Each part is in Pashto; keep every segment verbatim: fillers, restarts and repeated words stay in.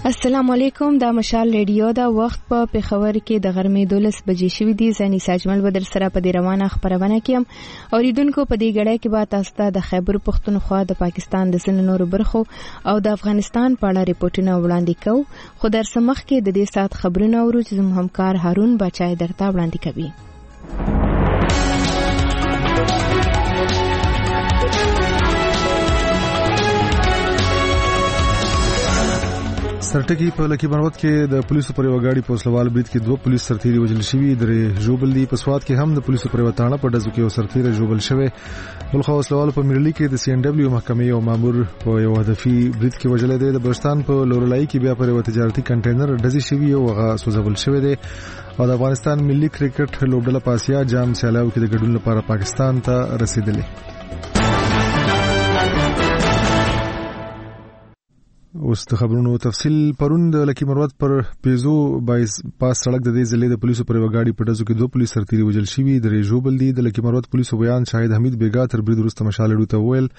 السلام علیکم. دا مشال ریډیو دا وخت په پېښور کې د غرمې دولس بجې شوې دي. زنی ساجمل بدر سره په دې روانه خبرونه کې هم اوریدونکو په دې غړې کې به تاسو ته د خیبر پختونخوا د پاکستان د ځینو نورو برخو او د افغانستان په اړه ریپورتونه وړاندې کوو. خو در سمخ کې د دې سات خبرونه اورو چې زموږ همکار هارون بچای درته وړاندې کوي. سرټکی په لکی بنوت کې د پولیسو پر یو غاډي پوسلوال برید کې دوه پولیس سرتیري وژل شوي. درې جوبل دي. په سواد کې هم د پولیسو پر وتاړه په دزو کې یو سرتیري جوبل شوی. بلخو وسلوال په میرلی کې د سی ان ډبلیو محکمې او مامور په یو هدفي برید کې وژل دي. د بلوچستان په لورلای کې بیا پر یو تجارتي کنټینر ډزې شوی او هغه سوځول شوی دی. او د افغانستان ملي کرکټ لوبډله په اسیا جام سیالاو کې د ګډون لپاره پاکستان ته رسیدلې. اوس د خبرونو تفصیل. پرون د لکی مروت پر پیزو بایس پاس سړک د دې ضلع د پولیسو پر وګاډي په دزو کې دوه پولیس سرتیري وژل شوي. درې جوبل دي. د لکی مروت پولیسو بیان شاهد حمید بیګا تر برید وروسته مشالړو ته ویل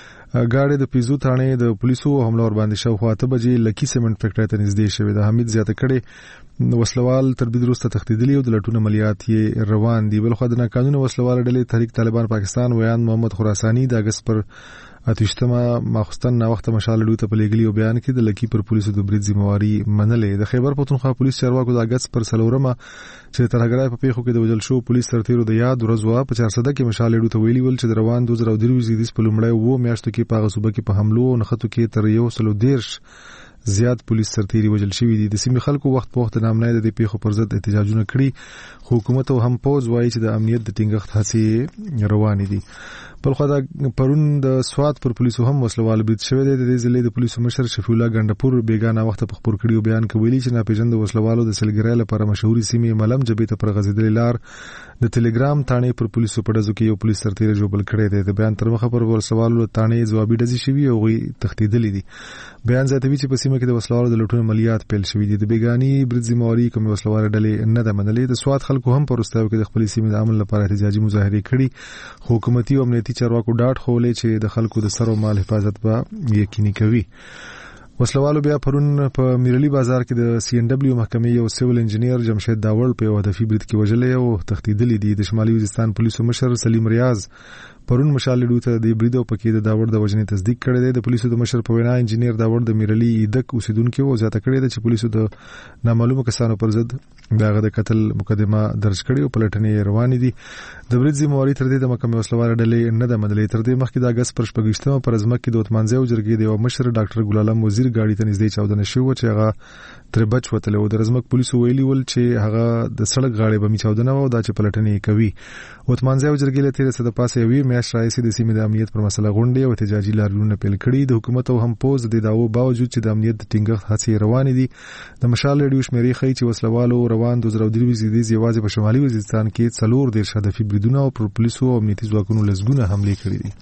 غاډي د پیزو تانه د پولیسو حمله ور باندې شو. خو اته بجې لکی سیمنټ فیکټری ته نږدې شوی. د حمید زیاته کړي وسلوال تر برید وروسته تښتیدلی او د لټون عملیات یې روان دي. بل خو د ناقانونه وسلوال ډلې تحریک طالبان پاکستان ویان محمد خراسانی د اگست پر اتشتمه ماخستن نا وخت مشالړو ته په لګلی او بیان کې د لکی پر پولیسو د برید ذمہواری منلې. د خیبر پختونخوا پولیس چارواکو د اگست پر سلورمه چې ترهګرای په پیښو کې د وجل شو پولیس سرتیرو د یاد ورځوا په چارسده کې مشالړو ته ویلي ول چې د روان دوه زره درې زیدیس په لومړی وو میاشتو کې په غصوبه کې په حملو او نخښتو کې تر یو سل دیرش زیات پولیس سرتیري وژل شوي دي. د سیمې خلکو وخت په وخت نامنای د دې پیښو پر ضد احتجاجونه کړي. حکومت او هم پوز وایي چې د امنیت د ټینګښت هڅې روانې دي. بل خو دا پرون د سواد پر پولیسو هم وسلوال برید شوی دی. د دې ضلع د پولیسو مشر شفیع الله ګندپور بیگانه وخت په خبر کړیو بیان کوي چې ناپېژند وسلوالو د سلګرای لپاره مشهوري سیمې ملم جبې ته پر غزیدلې لار د ټلګرام تانه پر پولیسو په دزو کې یو پولیس سرتیري جوبل کړی دی. د بیان تر مخه پر وسلوالو تانه جوابي ډزې شوی او غي تښتیدلې دي. بیان زیاتوي چې په سیمه کې د وسلوالو د لټون عملیات پیل شوي دي. د بیگانی برید ذمہواری کوم وسلوال ډلې نه ده منلې. د سواد خلکو هم پر واستاو کې د خپل سیمې د عمل لپاره احتجاجي مظاهره کړي. حکومتي او امنیتي چارواکو ډاټ خولې چې د خلکو د سر او مال حفاظت به یقیني کوي. وسلوالو بیا پرون په میرلی بازار کې د سی ان ډبلیو محکمې یو سیول انجینیر جمشید داوړ په یو هدفي برید کې وژلې او تښتیدلی دي. د شمالي وزیرستان پولیسو مشر سلیم ریاض پرون مشالړو ته د برید او پکې د داوړ د وژنې تصدیق کړی دی. د پولیسو د مشر په وینا انجینیر داوړ د میرلی ایدک اوسیدونکو او زیاته کړی دی چې پولیسو د نامعلومو کسانو پر ضد دغه د قتل مقدمه درج کړې او پلټنې روانې دي. د برید ذمہواری تر دې د محکمې وسلوال ډلې نه ده منلې. تر دې مخکې د اگست پر شپږشتمه پر ازمکه د وتمانځي او جرګې د یو مشر ډاکټر ګل عالم وزیر گاډي ته نږدې چاودنه شوه چې هغه تر بچ وتل او د رزمک پولیسو ویلي ول چې هغه د سړک غاړې به می چاودنه و دا چې پلټنې کوي. وتمانځي او جرګې له تیر څخه د پاسه یوې میاشت راځي د سیمې د امنیت پر مسله غونډې او احتجاجي لاریونونه پیل کړي. د حکومت او هم پوز د داوو باوجود چې د امنیت د ټینګښت هڅې روانې دي. د مشال ریډیو شمیرې ښیي چې وسلوالو روان دوه زره درې زیدیز یوازې په شمالي وزیرستان کې څلور دیرش هدفي بریدونه او پر پولیسو او امنیتي ځواکونو لسګونه حملې کړې دي.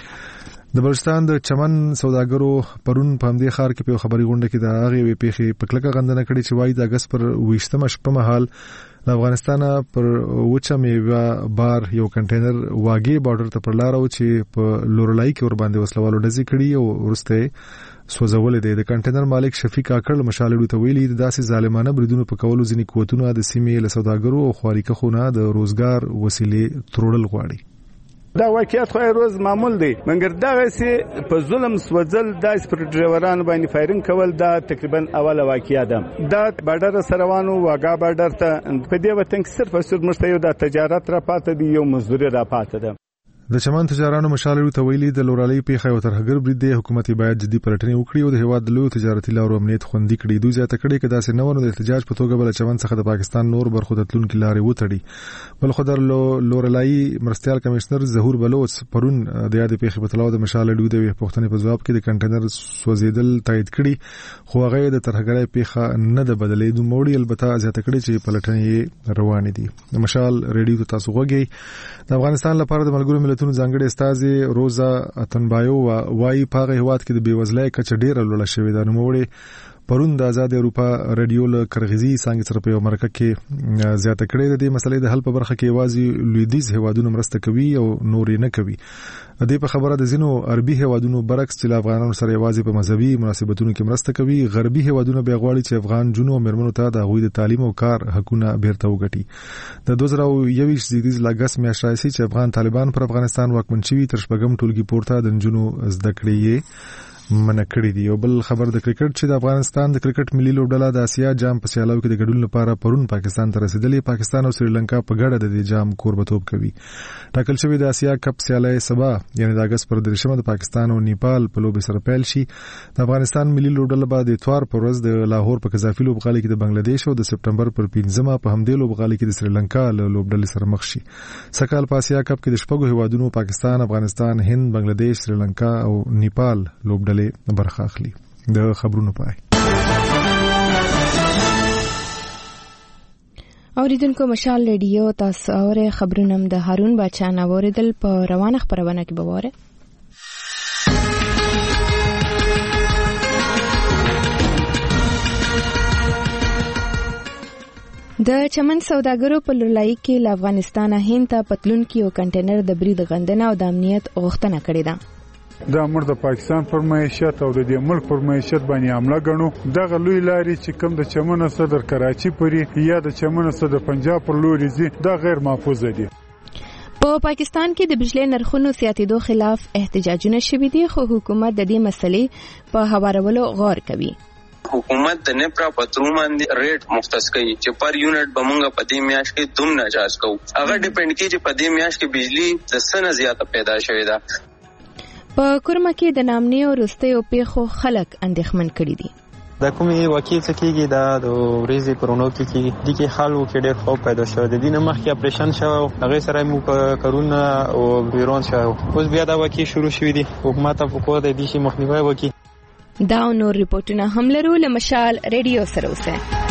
د بلوچستان د چمن سوداګرو پرون په همدې ښار کې په خبري غونډه کې د هغې وی پیښې په کلکه غندنه کړې چې وایي د اگست پر ویشتمه شپه مهال د افغانستان پر وچه میوه بار یو کنټینر واګي بارډر ته پر لار او چې په لورلای کې ور باندې وسلوالو ډزې کړي او ورسته سوځول دي. د کنټینر مالک شفیق اکړ مشالړو ته ویلي د داسې ظالمانه بریدونو په کولو ځینې قوتونه د سیمې له سوداګرو او خواریکه خونه د روزګار وسیلې تروړل غواړي. دا واقعیت خو روز معمول دی مګر دغه سي په ظلم سوځل داس پر ډرایورانو باندې فایرینګ کول دا تقریبا اوله واقعیا ده. دا بارډر سروانو واګا بارډر ته په دې وطن کې صرف صرف مشته د تجارت را پاتې دی یو مزدوري را پاتې ده. د چمن تجارانو مشالړو ته ویلي د لورالۍ پیښه او ترهګر برید دی. حکومت باید جدي پلټنې وکړي او د هیواد د لوی تجارتي لارو امنیت خوندي کړي. دوی زیاته کړي چې داسې نو د احتجاج په توګه بل چمن څخه د پاکستان نور برخو ته تلونکي لارې وتړي. بل خو د لورالۍ مرستيال کمشنر ظهور بلوچ پرون د یاد پیښې په تلاوه د مشالړو د پښتنې په جواب کې د کنټینر سوځیدل تایید کړي. خو هغه د ترهګرۍ پیښه نه د بدلې دوه موړي البته زیاته کړي چې پلټنې روان دي. د مشال ریډیو تاسو غوږی د افغانستان لپاره د ملګرو ملتونو ځانګړي استاد روزا اتنبایو وايي په هغه هیواد کې د بیوزلۍ کچه ډیره لوړه شوې ده. نو موږ پرون د آزاد اروپا رادیو له کرغزي څنګه سره په مرکه کې زیاته کړې د دې مسلې د حل په برخه کې یوازې لویدیز هیوادونو مرسته کوي او نور نه کوي. د دې په خبره د زینو عربي هیوادونو برعکس چې افغانانو سره یوازې په مذهبي مناسبتونو کې مرسته کوي، غربي هیوادونو به غواړي چې افغان جنو او مرمنو ته د غوي د تعلیم او کار حقونه بیرته وګټي. د دوه زره یوویشت زیږدیز لاګس میاشت راځي چې افغان طالبان پر افغانستان واکمن شوي تر شپږم ټولګي پورته د جنو زده کړې منع کړی دی. او بل خبر د کرکټ چې د افغانستان د کرکټ ملي لوبډله د اسیا جام په سیالیو کې د ګډون لپاره پرون پاکستان ته رسیدلې. پاکستان او سریلانکا په ګډه د دې جام کوربتوب کوي. ټاکل شوی د اسیا کپ سیالي سبا یعنی د اگست پر درشمه د پاکستان او نیپال په لوبې سره پیل شي. د افغانستان ملي لوبډله به د اتوار پر ورځ د لاهور په قذافي لوبغالي کې د بنگلاديش او د سپټمبر پر پنځمه په همدې لوبغالي کې د سریلانکا له لوبډلې سره مخ شي. سکهال په اسیا کپ کې د شپږو هیوادونو پاکستان، افغانستان، هند، بنگلاديش، سریلانکا او نیپال لوبډلې برخه اخلي. د خبرونو پای اوریدونکو مشال ریډیو تاسو اوره خبرونه د هارون بچا نووریدل په روانه خبرونه کې بواره. د چمن سوداګرو په لړۍ کې له افغانستان هند ته پتلون کې یو کنټینر د برید غندنه او د امنیت غوښتنه کړې ده. دا مر د پاکستان پر معیشت او د دې ملک پر معیشت باندې حمله غنو. دغه لوی لاري چې کوم د چمن صدر کراچي پورې یا د چمن صدر پنجاب پر لوري زی دا غیر محفوظ دي. په پاکستان کې د بجلی نرخونو زیاتېدو خلاف احتجاجونه شوي دي، خو حکومت د دې مسلې په هوارولو غور کوي. حکومت د نپرا پترو باندې ریټ مختص کوي چې پر یونټ بمونګه په دې میاش کې دوم نه جاز کوو. هغه ډیپند کوي چې په دې میاش کې بجلی د سنه زیاته پیدا شوې ده. په کورما کې د نامنې او وروستیو پیښو خلک اندېښمن کړي دي. د کومې وکیل څخه کېږي دا د ورېزې پرونو کې کېږي د کې خلکو کې ډېر خوب پیدا شو. د دې نه مخکې اپریشن شو، هغه سره مو کارونه او بیرون شو. اوس بیا دا وکیل شروع شوی دی. حکومت په کوه د دې شي مخنیوي وکړي. دا نور ریپورتونه هم لرو له مشال ریډیو سره اوسه.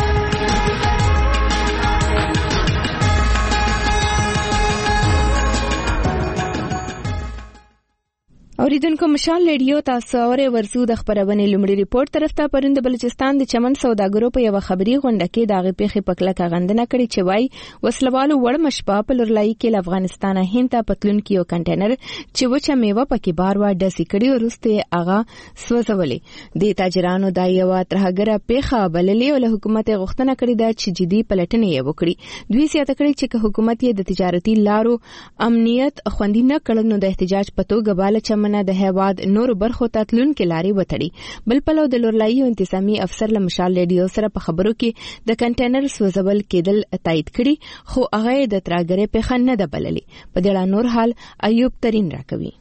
اوریدونکو مشال ریډیو تاسو اوره ورسو د خبرونه لومړی ریپورت طرف ته پرند بلوچستان د چمن سوداګرو په یو خبري غونډه کې داغه پیخي پکله غندنه کړي چې وای وسلوالو وړ مشپا په لړلای کې له افغانستان هند ته پتلون کې یو کنټینر چې وچه میوه پکې بار وا ډسي کړي ورسته اغا سوځولې. د تاجرانو د یو ترهګره پیخه بللې او له حکومت غوښتنه کړې ده چې جدي پلټنې یې وکړي. دوی سیاته کړي چې حکومت یې د تجارتي لارو امنیت خوندي نه کړي نو د احتجاج پتو غباله چمن د هیواد نور برخو ته تلون کې لاري وتړي. بل پلو د لورلایي انتظامی افسر له مشال ریډیو سره په خبرو کې د کنټینر سوځول کېدل تایید کړي، خو هغه د ترهګرۍ پیښه نه ده بللې. په دې اړه نور حال ایوب ترين راکوي.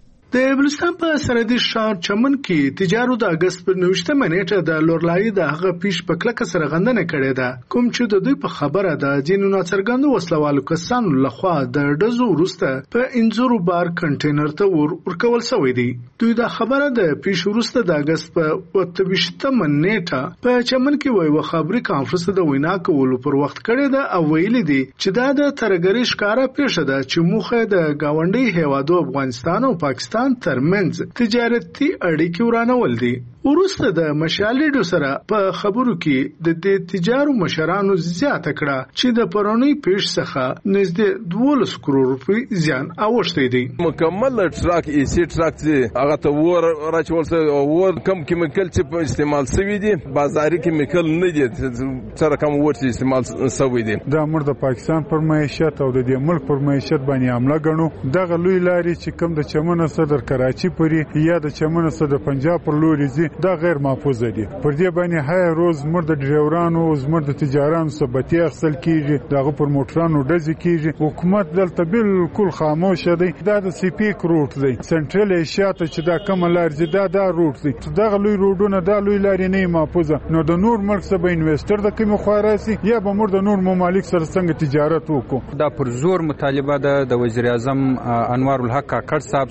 د بلوچستان په سرحدي ښار چمن کې تجارو د اگست پر نوشتمه نیټه د لورلایي د هغه پیش په کلکه سره غندنه کړې ده، کوم چې د دوی په خبره ده ځینو ناڅرګندو وسلوالو کسانو لخوا د ډزو وروسته په انځورو بار کنټینر ته ور ورکول شوی دی. دوی دا خبره د پیش وروسته د اگست په اووه نیټه په چمن کې وایي خبري کانفرنس د وینا کولو پر وخت کړې ده او ویلي دي چې دا د ترهګرۍ ښکارا پیښه ده چې موخه د گاونډي هیوادو افغانستان او پاکستان ترمنځ تجارتي اړیکې ورانول دي. ورسته د مشال ریډیو سره په خبرو کې د دې تجارو مشرانو زیاته کړه چې د پرونی پیش څخه نږدې دولس کروڑ روپۍ زیان اوښتی دی. مکمل ټراک ای سی ټراک چې هغه ته ور راچول څه ور کم کیمیکل چې په استعمال شوی دي بازاري کیمیکل نه دي سره کم ور چې استعمال شوی دي. دا مر د پاکستان پر معیشت او د دې ملک پر معیشت باندې حمله غنو. دغه لوی لاري چې کوم د چمن صدر کراچي پورې یا د چمن صدر پنجاب پر لوري زی دا غیر محفوظ دي. پر دې باندې هر روز مر د ډرایورانو او زمر د تجارانو ثبتي اخصل کیږي، دغه پر موټرانو ډزې کیږي. حکومت دلته بالکل خاموش دی. دا د سی پی روټ دی، سنټرل ایشیا ته چې دا کوم لار زی دا دا روټ دی. دغه لوی روډونه دا لوی لارې نه محفوظه. نو د نور ملک سره انویسټر د کوم خواراسي یا به مر د نور ممالک سره څنګه تجارت وکړو. دا پر زور مطالبه ده د وزیر اعظم انوار الحق کاکړ صاحب سره، چون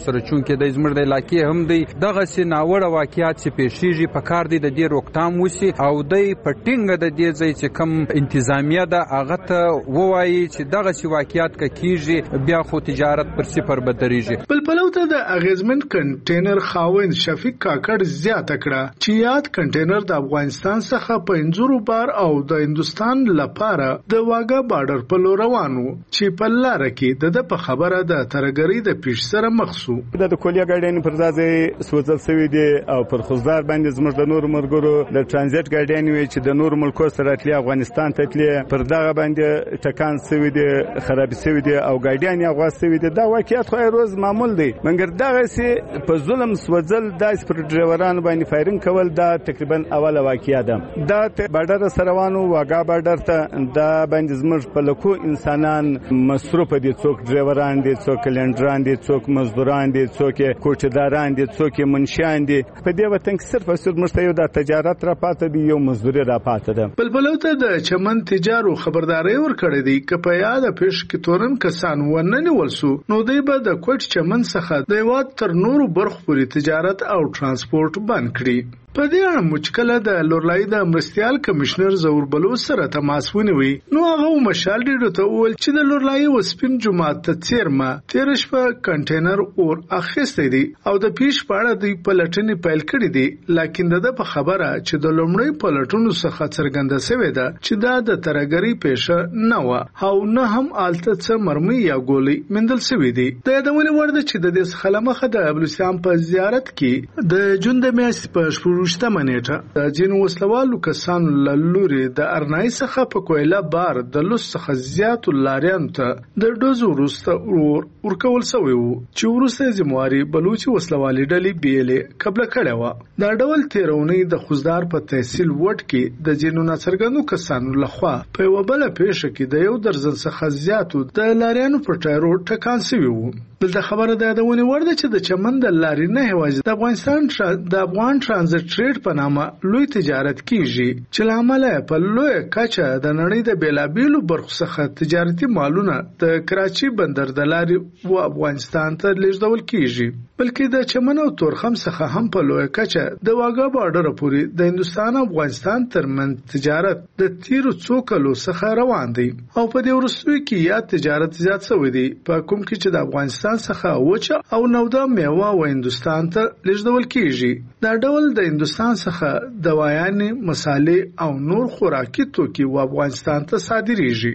کې د زمر د علاقې هم دی دغه سي ناوړه واقعیات چې پیښیږي په کار دی د دې روکتام وسی او د پټینګ د دې ځای چې کم انتظامیه ده هغه ته ووایي چې دغه سي واقعیات کیږي بیا خو تجارت پر صفر بدريږي. بل پلو ته د اغیزمن کنټینر خاوند شفیق کاکړ زیاته کړه چې یاد کنټینر د افغانستان څخه په انځورو بار او د هندستان لپاره د واګا بارډر په لور روانو چې په لار کې د په خبره د ترګری د پیش سره مخسو د کولیا ګاډین پر ځای سوځل سوي دي او پر خوزدار باندې زموږ د نور مرګرو د ترانزیت ګاډین وی چې د نور ملکو سره تللی افغانستان ته تللی پر دغه باندې ټکان سوي دي خراب سوي دي او ګاډین یې غوښتي دي دا واقعیت خو روز معمول دی منګر دغه سي په ظلم سوځل داس پر ډرایورانو باندې فایرینګ کول دا تقریبا اوله واقعیا ده دا بارډر سروانو واګا بارډر ته دا باندې زموږ په لکو انسانان مصروف دي څوک ډرایوران دي څوک کلندران دي څوک مزدوران دي څوک کوټداران دي څوک منشیان دي په دې وطن کې صرف صرف مشته یو د تجارت را پاتې دي یو مزدوري را پاتې ده. بلبلو ته د چمن تجارو خبرداري ورکړې دي ک په یاد پېښ کې تورن کسان وننه ولسو نو دوی به د کوټ چمن څخه د یوات تر نورو برخو پورې تجارت او ترانسپورت بند کړي. په دې اړه مشکله د لورلای د مرستيال کمشنر زور بلوچ سره تماس ونیوي نو هغه مشال ډیډو ته ول چې د لورلای وسپین جمعه ته چیرما تیرش په کنټینر اور اخیستې دي او د پیش پاړه دی په لټنې پیل کړې دي لکه د په خبره چې د لومړی په لټونو څخه څرګنده شوې ده چې دا د ترګری پېښه نه و او نه هم آلته څه مرمي یا ګولۍ مندل شوې دي. د یادونه ورده چې د دې خلمخه د بلوچستان په زیارت کې د جون د میاشتې په شته منېټه د جنو وسلوالو کسانو لوري د ارنای څخه په کویلا بار د لوس څخه زیات لاریان ته د دوزو وروسته ور ورکول شوی وو چې وروسته زمواري بلوچي وسلوالي ډلې بیلې قبل کړه و دا ډول تیرونی د خوزدار په تحصیل وټ کې د جنو ناڅرګندو کسانو لخوا په وبله پیښه کې د یو درزن څخه زیاتو د لاریانو په ټایرو ټکان شوی وو. بل خبره ده د ونی ورده چې د چمن د لاري نه هواز د افغانستان د افغان ترانزیت ټریډ په نامه لوی تجارت کیږي چې لامل په لوی کچه د نړۍ د بیلابیلو برخو څخه تجارتي مالونه د کراچي بندر د لاري و افغانستان ته لیږدول کیږي بلکې د چمن او تورخم څخه هم په لوی کچه د واګا بارډر پورې د هندستان او افغانستان ترمنځ تجارت د تیرو څو کلو څخه روان دی او په دې وروستیو کې یا تجارت زیات شوی دی په کوم کې چې د افغانستان څخه وچه او نودا میوه و هندستان ته لیږدول کیږي. دا ډول د هندستان څخه دوايانې مصالې او نور خوراکي توکي و افغانستان ته صادریږي.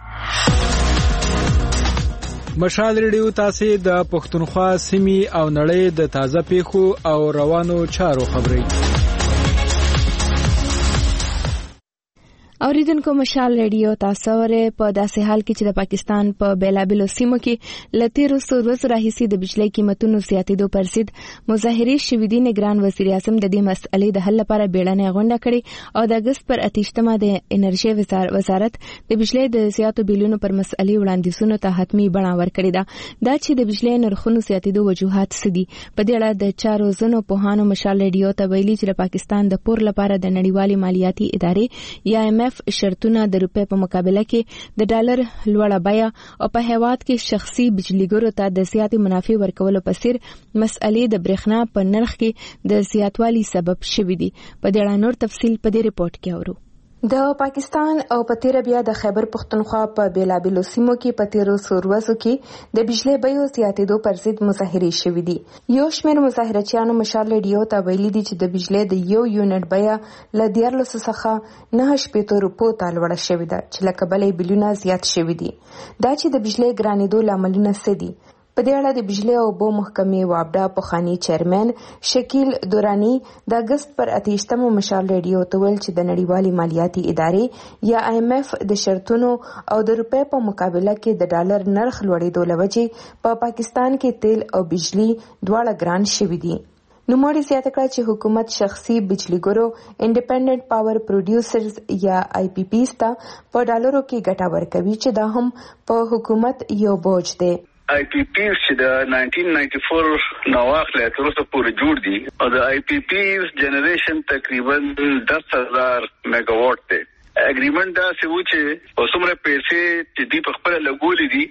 مشال ریډیو تاسو د پښتونخوا سیمې او نړۍ د تازه پیښو او روانو چارو خبري اوریدونکو مشال ریډیو تاسو ورې په داسې حال کې چې د پاکستان په بیلابلو سیمو کې لتیرو سورس راهیسي د بجلی قیمتونو زیاتېدو پر ضد مظاهرې شوې دي. نگران وزیر اعظم د دې مسئلې د حل لپاره بیړنۍ غونډه کړې او د اگست پر اتیشتمه د انرژي وزارت د بجلی د زیاتو بیلونو پر مسئلې وړاندیزونو ته حتمی بڼه ورکړې ده. دا چې د بجلی نرخونو زیاتېدو وجوهات څه دي په دې اړه د چارو زنو پوهانو مشال ریډیو ته ویلي چې د پاکستان د پور لپاره د نړیوالې مالیاتي ادارې یا ایم ایف شرطونه د روپې په مقابله کې د ډالر لوړه بیه او په هیواد کې شخصي بجلیګرو ته د زیاتې منافع ورکولو په څیر مسئلې د برېښنا په نرخ کې د زیاتوالي سبب شوې دي. په دې اړه نور تفصیل په دې ریپورت کې اورو. د پاکستان او پتیره بیا د خیبر پختونخوا په بیلابلو سیمو کې پتیرو سوروزو کې د بجلی بیو زیاتېدو پر ضد مظاهرې شوې دي. یو شمېر مظاهرچیانو مشال ریډیو ته ویلي دي چې د بجلی د یو یونټ بیه له دیارلسو څخه نهه شپېتو روپو ته لوړه شوې ده چې له کبله بیلونه زیات شوي دي. دا چې د بجلی ګرانېدو لاملونه څه دي په دې اړه د بجلی او اوبو محکمې وابډا پخوانی چیرمن شکیل دورانی د اگست پر اتیشتمو مشال ریډیو ته ویل چې د نړیوالې مالیاتي ادارې یا آی ایم ایف د شرطونو او د روپې په مقابله کې د ډالر نرخ لوړېدو له وجې په پاکستان کې تیل او بجلی دواړه ګران شوي دي. نوموړي زیاته کړه چې حکومت شخصي بجلیګرو انډیپندنت پاور پروډیوسرز یا آی پی پیز ته په ډالرو کې ګټه ورکوي چې دا هم په حکومت یو بوج دی. آی پی پیز چې د نائنټین نائنټي فور نواخله تر اوسه پورې جوړ دي او د آی پی پیز جنریشن تقریبا دس هزار میگا واټ دی. اګریمنت دا څه و چې اوسمره پیسې چې دی په خپل لګولې دي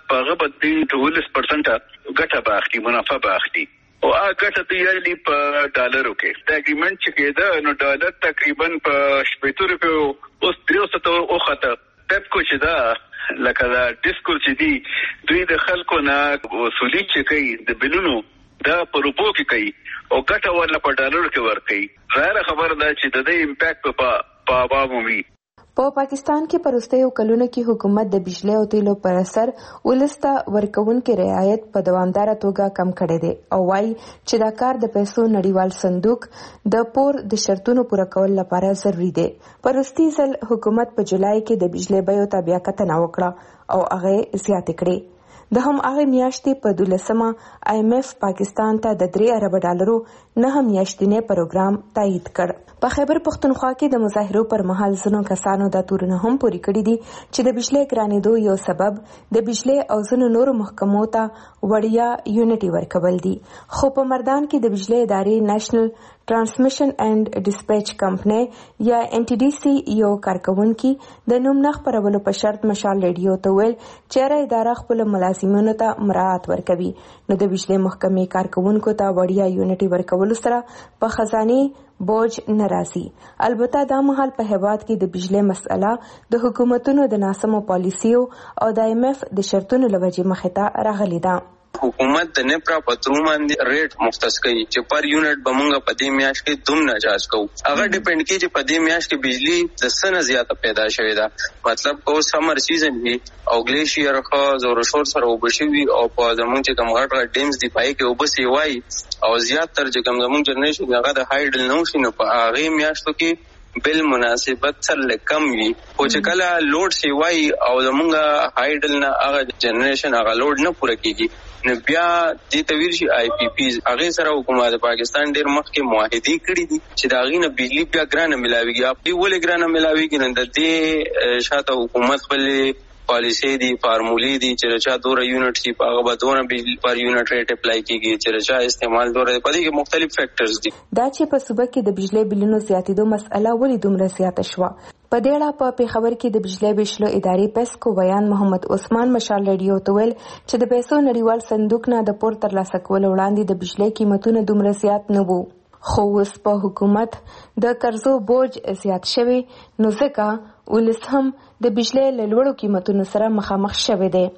هغه به دولس پرسنټه ګټه به اخلي، منافع به اخلي او هغه ګټه ته یې په ډالرو کې د اګریمنټ چې کېده نو ډالر تقریبا په شپږ روپیو اوس درې سوه وخته. پپکو چې دا لکه دا ډیسکو چې دی دوی د خلکو نه وصولي چې کوي د بلونو دا په روپو کې کوي او ګټه ورله په ډالرو کې ورکوي. ظاهره خبره ده چې د دې امپیکټ په عوامو وي. په پاکستان کې پرستیو کلونو کې حکومت د بجلی او تیلو پر اثر ولسته ورکوونکو رعایت په دوامداره توګه کم کړی دی او وايي چې دا کار د پیسو نړیوال صندوق د پور د شرطونو پوره کول لپاره ضروری دی. پرستی ځل حکومت په جولای کې د بجلی بیو ته بیا کتنه وکړه او هغه زیاتې کړې. د هم هغه میاشتې په دولسمه آی ایم ایف پاکستان ته د درې ارب ډالرو نه میاشتنی پروګرام تایید کړ. په خیبر پختونخوا کې د مظاهرو پر مهال ځینو کسانو دا تورونه هم پوري کړی دي چې د بجلی ګرانېدو یو سبب د بجلی او ځینو نورو محکمو ته وړیا یونټي ورکول دي. خو په مردان کې د بجلی ادارې نېشنل ټرانسمیشن اینڈ ډسپیچ کمپنی یا ان ټي ډي سي یو کارکونکي د نوم نه خپرولو په شرط مشال ریډیو ته ویل چې را اداره خپل ملازمینو ته مراعات ورکوي. نو د بجلی محکمې کارکونکو ته وړیا یونټي ورکول سره په خزانه بوج ناراضي. البته دا مهال په هیواد کې د بجلی مسله د حکومتونو د ناسمو پالیسیو او د آی ایم ایف د شرطونو لوجې مخې ته راغلي ده. حکومت د نپرا پترو باندې ریټ مختص کوي چې پر یونټ به مونږ په دې میاشت کې دوم نه چارج کوو. هغه ډیپند کوي چې په دې میاشت کې بجلی د څه زیاته پیدا شوې ده. مطلب کو سمر سیزن وي او ګلیشیر خو زور شور سره وبشوي او په زمونږ چې کوم غټ ډیمز دی پای کې وبسي وای او زیات تر چې کوم زمونږ جنریشن هغه د هایډل نو شي نو په هغه میاشتو کې بل مناسبت سره کم وي. او چې کله لوډ سی وای او زمونږ هایډل نه هغه جنریشن هغه لوډ نه پوره کیږي نو بیا دې تویل شي آی پی پی هغه سره حکومت پاکستان ډیر مخکې معاهدې کړې دي چې دا غینه بجلی بیا ګرانه ملاويږي. اپ دې ولې ګرانه ملاويږي نن د دې شاته حکومت خپل پالیسی دی فارمولې دي چې رچا دوره یونټ شي هغه به دوره بجلی پر یونټ ریټ اپلای کیږي چې رچا استعمال دوره په دې کې مختلف فیکٹرز دي. دا چې په صوبه کې د بجلی بلونو زیاتېدو مسأله ولې دومره زیاته شوه. په دې اړه په پیښور کې د بجلی ویشلو ادارې پیسکو بیان محمد عثمان مشال ریډیو ته ویل چې د پیسو نړیوال صندوق نه د پور ترلاسه کولو وړاندې د بجلی قیمتونه دومره زیات نه وو. خو اوس په حکومت د قرضو بوج زیات شوی نو ځکه ولس هم د بجلی له لوړو قیمتونو سره مخامخ شوی دی.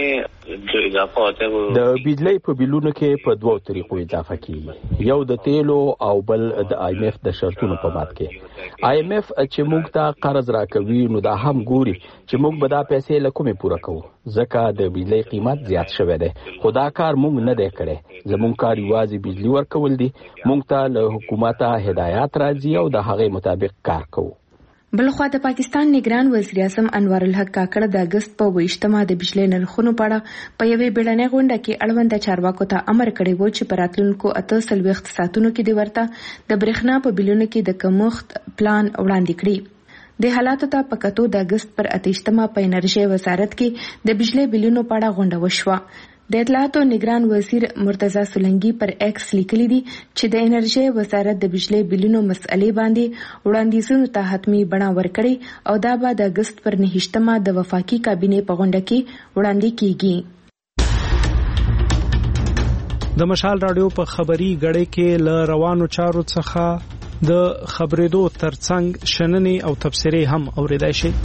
د بجلی په بیلونو کې په دوو طریقو اضافه کیږي، یو د تیلو او بل د آی ایم ایف د شرطونو په مات کې. آی ایم ایف چې موږ ته قرض راکوي نو دا هم ګوري چې موږ به دا پیسې له کومې پوره کوو ځکه د بجلی قیمت زیات شوی دی. خو دا کار موږ نه دی کړی، زموږ کار یوازې بجلی ورکول دي. موږ ته له حکومته هدایات راځي او د هغې مطابق کار کوو. بلخوا د پاکستان نگران وزیر اعظم انوار الحق کاکړ د اگست په ویشتمه د بجلی نرخونو په اړه په یوې بیړنۍ غونډه کې اړوند چارواکو ته امر کړی و چې په راتلونکو اته څلوېښت ساعتونو کې د ورته د برېښنا په بلونو کې د کمښت پلان وړاندې کړي. د حالاتو ته په کتو د اگست پر اتهشتمه په انرژي وزارت کې د بجلی بلونو په اړه غونډه وشوه. د اطلاعات او نگران وزیر مرتضی سولنګي پر ایکس لیکلي دي چې د انرژي وزارت د بجلی بلونو مسئلې باندې وړاندیزونو ته حتمی بڼه ورکړي او دا به د اگست پر نهشتمه د وفاقي کابینې په غونډه کې وړاندې کیږي. د مشال رادیو په خبري غړې کې ل روانو چارو څخه د خبرېدو ترڅنګ شننې او تبصرې هم اوریدای شي.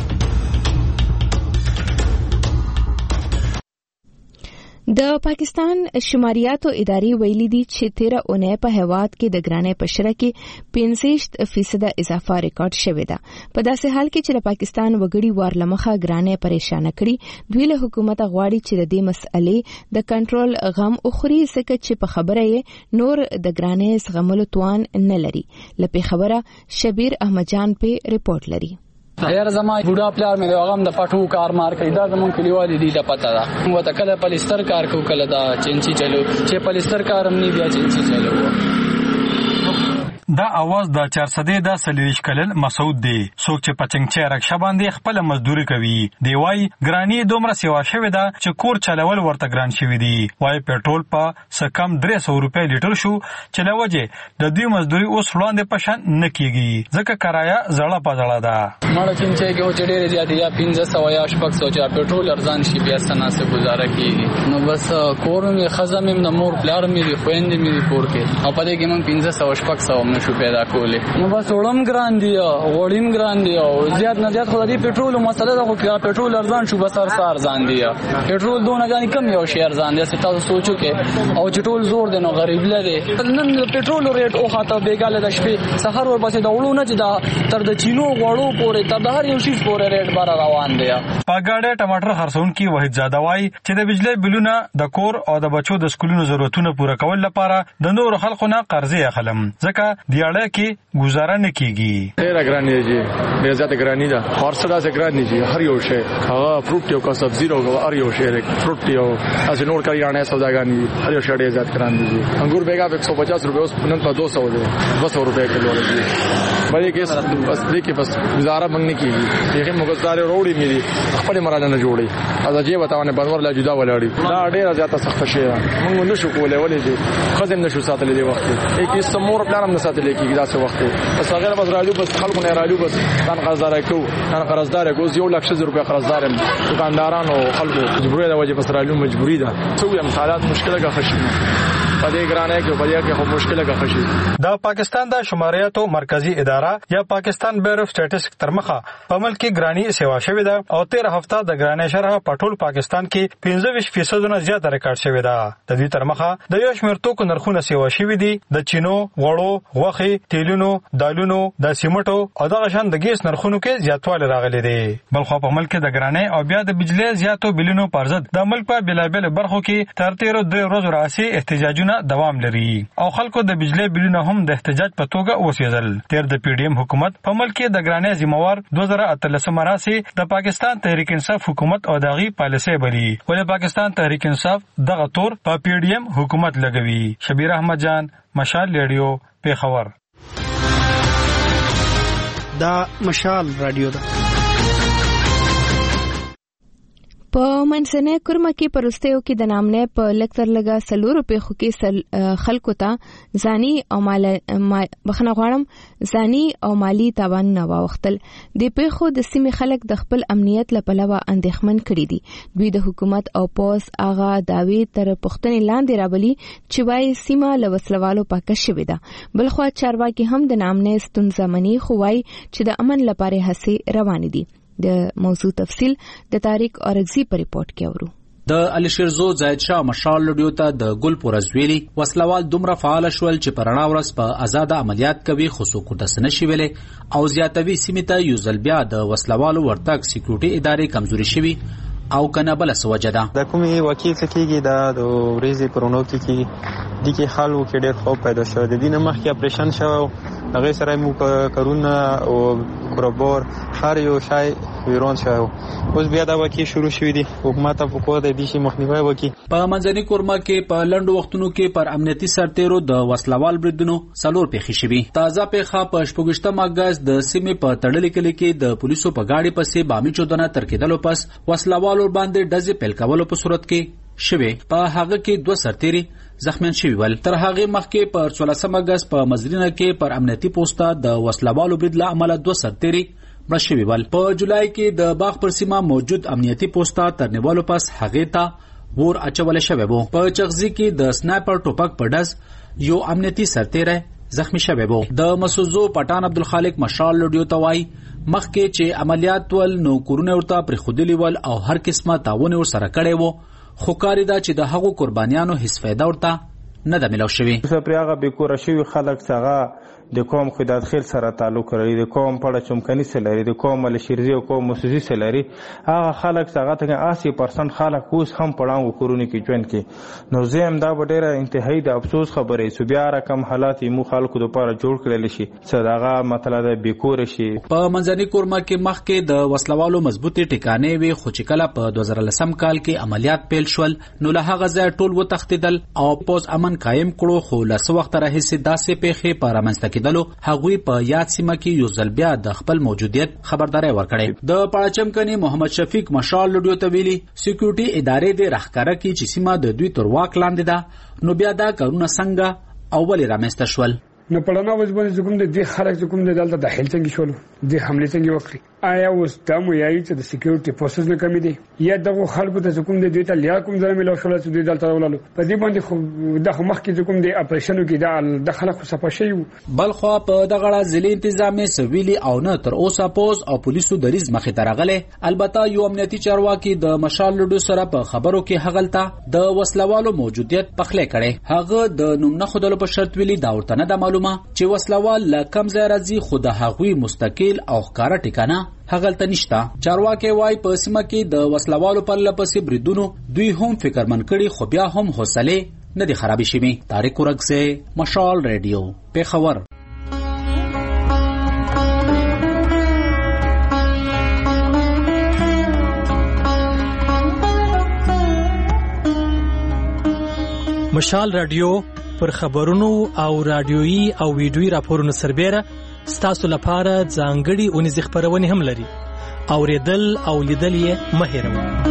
د پاکستان شماریاتو ادارې ویلي دي چې تیره اونۍ په هیواد کې د ګرانۍ په شرح کې پنځه فیصد اضافه ریکارډ شوې ده. په داسې حال کې چې د پاکستان وګړي وارلمخه ګرانۍ پریشانه کړي، دوی له حکومت غواړي چې د دې مسئلې د کنټرول غم اخري ځکه چې په خبره یې نور د ګرانۍ زغملو توان نه لري. لپاره خبره شبیر احمد جان په ریپورت لري. هر زما بوډا پلار مې د غم د پټو کار مار کوي، دا زمون کلیوالي دي د پته ده. مو ته کله پلیستر کار کو کله دا چینچی چلو چې پلیستر کارم نه بیا چینچی چلو. دا اواز د چارسدې د سلیریش کلن مسعود دی څوک چې پچنګچې رکشا باندې خپل مزدوري کوي دی وای ګرانی دومره سیوا شوی دا چې کور چلول ورته ګران شوی دی وای پېټرول په سکم درې سوه روپۍ لیټر شو چې لوجه د دوی مزدوري اوس وړاندې پشن نه کیږي ځکه کرایه زړه په زړه ده مړه چې کې او چې ډېر زیات یا پنځه سوه یا شپږ سوه چې پېټرول ارزان شي بیا څه ناسه گزاره کیږي نو بس کور مې ښځه مې د مور پلار مې دي خویندې مې دي کور کې او په دې کې موږ پنځه سوه شپږ سوه نشو پیدا کولی نو بس وړم ګران دي غوړي هم ګران دي او زیات نه زیات خو د دې پېټرول مسله ده خو پېټرول ارزان شو بس هر څه ارزان دي پېټرول دونه ګانې کم یو شی ارزان دی تاسو سوچو کې او چې ټول زور دی نو غریب لري نن پېټرول ریټ او خاطر بیګاله د شپې سحر ور پسې د وړو نه چې دا تر د چینو غوړو پورې تر د هر یو شي پورې ریټ بار روان دی په ګاډه ټماټر خرڅونکي وحید زاده وای چې د بجلی بلونه د کور او د بچو د سکولونو ضرورتونه پوره کول لپاره د نور خلکو نه قرضې اخلم ځکه د اړه کې گزاره نه کیږي ډېر ګران دی جی ډېر زیات ګران دی خرڅه داسې ګران دی هر یو شی هغه فروټ یو کا سبزی او هر یو شی فروټ یو از نور کاریانه سوداګانی هر یو شی ډېر زیات ګران دی انګور بیګا په ایک سو پچاس روپے اوس نن په دو سو دی دو سو روپے کیلو دی بلې کې بس دې کې بس گزاره منګ کیږي یې موږ زاره وروړي مې خپل مرانه نه جوړي ازجه وتاونه بنور لا جدا ولاړی دا ډېر زیات سخت شي موږ نشو کولای ولې دي خزم نشو ساتلې دی وخت کې هیڅ سمور پلان هم نه ساتلې کیږي دا څه وخت بس هغه بس راځو بس خلکو نه راځو بس تن قرضدار کو تن قرضدار کو یو لک شذ روپیا قرضدار دکاندارانو خلکو مجبورې د وجه بس راځو مجبوری ده څو هم حالات مشکله کا خشي پدې ګرانه کې پدې کې خو مشکله کا خشي دا پاکستان د شماریاتو مرکزی اداره یا پاکستان بیورو سټیټسټک ترمخه په ملک کې ګرانی سیوا شوې ده او تیرہ هفته د ګرانی شرح په ټول پاکستان کې پنځه ویشت فیصد نه زیات ریکارډ شوې ده د دې ترمخه د یو شمېر توکو نرخونه سیوا شوې دي د چینو غوړو غوخي تیلونو دالونو د سیمټو او د غشن د ګیس نرخونو کې زیاتوالی راغلي دي بلخو په ملک کې د ګرانی او بیا د بجلی زیاتو بلونو پر ضد د ملک په بلابل برخو کې تر تیرو درې ورځې راځي احتجاجونه دوام لري او خلکو د بجلی بلونه هم د احتجاج په توګه وسیدل تیر د پی ډی ایم حکومت په ملک کې د ګرانی ذمہوار دوه زره اتلسم راسي د پاکستان تحریک انصاف حکومت او داغي پالیسي بلی ولې پاکستان تحریک انصاف دغه تور په پی ډی ایم حکومت لګوي شبیر احمد جان مشال ریډیو پیښور دا مشال رادیو ده په منځنۍ کورمه کې پرستیو کې د نامنه په لکتر لگا سلو روپے خو کې خلکو ته ځاني او مال بخنه غواړم ځاني او مالی تاوان نه واوختل د پیخو د سیمې خلک د خپل امنیت لپاره اندېښمن کړي دي دوی د حکومت او پوس اغا داوی تر پښتنې لاندې رابلی چې وايي سیمه لوسلوالو پاکه شوې ده بلخو چارواکي هم د نامنه ستونزمنې خوای چې د امن لپاره هڅې روان دي د موضوع تفصیل د تاریخ اورګزی په ریپورت کې اورو د الشیرزو زاید شاه مشال لډیو ته د ګل پورزویلی وسلوال دومره فعال شول چې پرانا ورځ په آزاد عملیات کوي خصوصو د سنشي ویلې او زیاتوي سیمه ته یو ځل بیا د وسلوالو ورتګ سکیورټي ادارې کمزوري شوي او کنه بل سوجه ده د کومي وکیل کېږي د ورېزي پرونو کې د کې حال وکړي ډېر خو پیدا شو د دینه مخکې اپریشن شو هغه سره مو کارونه او کوربور هر یو شای ویرون شو اوس بیا دا وکی شروع شوې دي حکومت په کوه د دې شي مخنیوي وکي په منځني کورما کې په لندو وختونو کې پر امنیتي سرتیرو د وسلوال بریدونو سلور پیښې شوي تازه پیښه په شپږشتم اگست د سیمې په تړلې کلی کې د پولیسو په گاډي پسې بامي چودنه تر کېدلو پس وسلوالو باندې ډزې پیل کولو په صورت کې شوي په هغه کې دوه سرتیري زخمیان شوي ول تر هغه مخکې په څوارلسم اگست په مزرینه کې پر امنیتي پوسټه د وسلوالو برید له امله دوه سرتیري مړه شوي ول په جولای کې د باغ پر سیمه موجود امنیتي پوسټه تر نیولو پس هغه ته ور اچول شوی وو په چغزي کې د سنایپر ټوپک په ډز یو امنیتي سرتیری زخمی شوی وو د مسوزو پټان عبدالخالق مشال لډیو ته وای مخکې چې عملیات ول نو کورونه ورته پر خودلی ول او هر قسمه تعاون ور سره کړي وو خو کاری دا چې د هغو قربانیانو هیڅ فایده ورته نه ده ملو شوی پریاغه بیکوره شوی خلک څنګه د قوم خدای خیر سره تعلق لري د قوم په چمکني سره لري د قوم له شیرزي او قوم موسسي سره لري هغه خلک څنګه ته اسی پرسنټ خلک اوس هم پړاو کورونه کې ژوند کې نو زم دا ډیره انتهایی د افسوس خبره سو بیا رقم حالات مو خلکو لپاره جوړ کړل شي صداغه مطلب د بیکوره شي په منځني کورما کې مخکې د وسلوالو مضبوطی ټکانې وي خو چې کله په دوه زره لسم کال کې عملیات پیل شول نو له هغه ځای ټول و تختیدل او پوز امن قائم کړو خو له څو وخت راهیسې داسې پیښې په رامنځته کېدلو هغوی په یاد سیمه کې یو ځل بیا د خپل موجودیت خبرداري ورکړې. د پاړچم کني محمد شفیق مشال لډیو ته ویلي سکیورټي ادارې د راخکاره کې چې سیمه د دوی تر واک لاندې ده نو بیا دا کارونه څنګه او ولې رامنځته شول. نو پړانا وځبونه چې کوم د دې خلک چې کوم د دلته داخل څنګه شول د حمله څنګه وکړي آیا اوس دا مو یایي چې د سکیورټي فورسز نه کمی دي یا دغه خلکو ته کوم د دې ته لیا کوم ځای ملو شول چې دلته ولالو په دې باندې خو د مخ کې کوم د اپریشنو کې د خلکو صفه شي. بل خو په دغه ځلې انتظامی سویلي او نه تر اوسه پوز او پولیسو د ریز مخې ته راغله. البته یو امنیتي چارواکي د مشال لډو سره په خبرو کې هغلته د وسلوالو موجودیت پخله کړي. هغه د نوم نه خودلو په شرط ویلي دا ورته نه د معلومه چې وسلوال له کم ځای راځي خو د هغوی مستقل او ښکارا ټکانه هغلته نشته. چارواکي وای په سیمه کې د وسلوالو پر لپسې بریدونو دوی هم فکرمن کړي خو بیا هم حوصله نه دي خرابې شوي. طارق ورغزه مشال ریډیو پیښور. مشال رادیو پر خبرونو او رادیويي او ویډیويي راپورونو سربېره ستاسو لپاره ځانګړي اونیز خبرونه هم لري. اوریدل او لیدل یې مه هېروئ.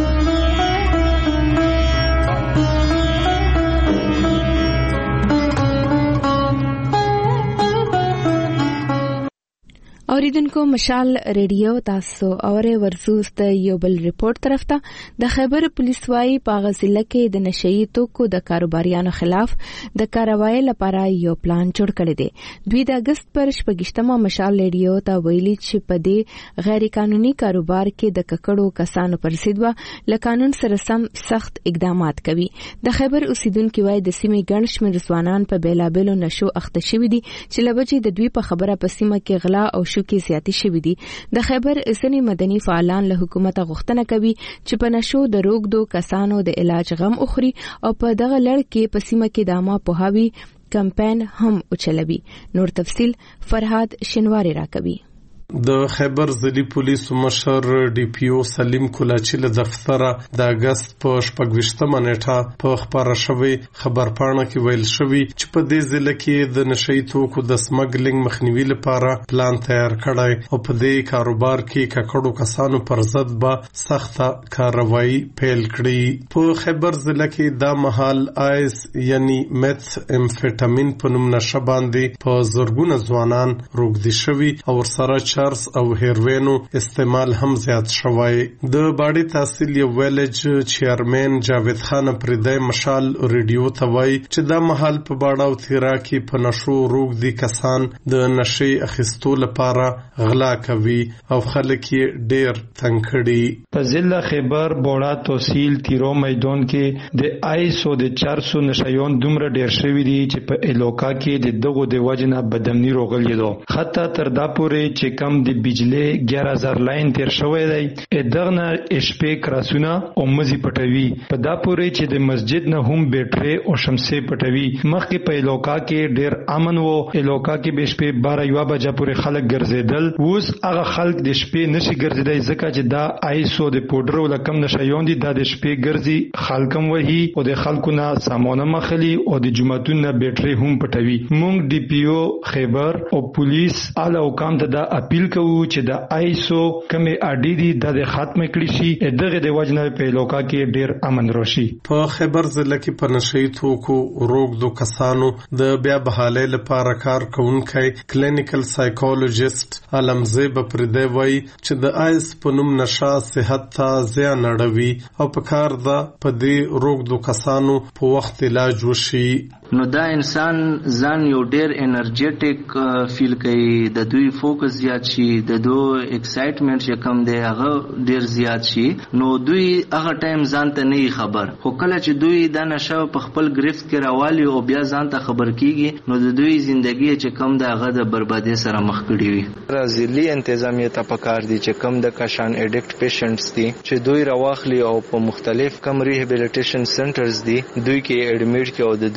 اوریدونکو مشال ریډیو تاسو اوره ورزوس د یو بل ریپورت طرف ته د خیبر پولیس وايي په غزله کې د نشئی توکو د کاروباریانو خلاف د کاروایی لپاره یو پلان جوړ کړی دی. دوی د اگست پر شپږشتمه مشال ریډیو ته ویلي چې په دې غیر قانوني کاروبار کې د ککړو کسانو پر ضد له قانون سره سم سخت اقدامات کوي. د خیبر اوسیدونکو وايي د سیمې ګڼ شمېر ځوانان په بیلابېلو نشو اخته شوي دي چې لبجې د دوی په خبره په سیمه کې غلا او شو کې زیاتې شوې دي. د خیبر ځینې مدني فعالان له حکومت غوښتنه کوي چې په نشو د روغدو کسانو د علاج غم اخري او په دغه لړ کې په سیمه کې د عامه پوهاوي کمپاین هم وچلوي. نور تفصیل فرهاد شنواری راکوي. د خیبر ضلعي پولیسو مشر ډي پی او سلیم کولاچي له دفتره د اگست په شپږویشتمه نیټه په خبره شوی خبرپاڼه کې ویل شوی چې په دې ضلع کې د نشئی توکو د سمګلینګ مخنیوي لپاره پلان تیار کړی او په دې کاروبار کې ککړو کسانو پر ضد به سخته کاروایی پیل کړي. په خیبر ضلع کې دا مهال آیس یعنی میث امفیټامین په نوم نشه باندې په زرګونه ځوانان روږدي شوي او ورسره چرس او هیروینو استعمال هم زیات شوی. د باډي تحصیل یو ویلج چیرمن جاوید خان پردای مشال ریډیو ته وایي چې دا محل په باډا او تیرا کې په نشو روږدي کسان د نشي اخیستو لپاره غلا کوي او خلک یې ډیر تنګ کړي. په ضلع خیبر بوړا تحصیل تیرو میدان کې د آیسو د چارسو نشيون دومره ډیر شوی دي چې په الوکا کې د دغو د وجنه بدمنی روغلی دو. حتی تر دا پورې چې کم د بجلی ګیار هزار لاین تیر شوی دی. دغه شپې کراسونه او مزي پټوي. په دا پورې چې د مسجد نه هم بیټري او شمسې پټوي. مخکې په الوکا کې ډیر امن وو. الوکا کې به شپې بارہ یو بجې پورې خلک ګرځیدل. اوس هغه خلک د شپې نشي ګرځیدای ځکه چې دا آیسو د پودرو لکم نشيون دي د شپې ګرځي خلکم وهي او د خلکو نه سامونه مخلي او د جمعتون نه بیټري هم پټوي. مونږ ډي پی او خیبر او پولیس اعلی حکام ته د اپیل کوو چې د آیسو کمې اډې دي د ختم کړي شي دغه د وجنه په لوکا کې ډیر امن راشي. په خیبر ضلع کې په نشئی توکو روغدو کسانو د بیا بحالۍ لپاره کار کوونکی کلینیکل سایکولوژیست علمزیب پردی وایي چې د آیس په نوم نشه صحت ته زیان اړوي او په کار ده په دې روغدو کسانو په وخت علاج وشي. نو دا انسان ځان یو ډیر انرژیټیک فیل کوي. د دوی فوکس زیات شي د دوی ایکسایټمنټ چې کم دی هغه ډیر زیات شي. نو دوی هغه ټایم ځان ته نه خبر خو کله چې دوی دا نشه په خپل گرفت کې راوالي او بیا ځان ته خبر کیږي نو د دوی ژوندۍ چې کم دی هغه د بربادي سره مخ کړي وي. ضلعي انتظامیه ته پکار دي چې کم د کشان اډیکټ پیشنټس دي چې دوی راواخلي او په مختلف کم ریهابیلیټیشن سنټرز دي دوی کې اډمیټ کې او د دوی علاج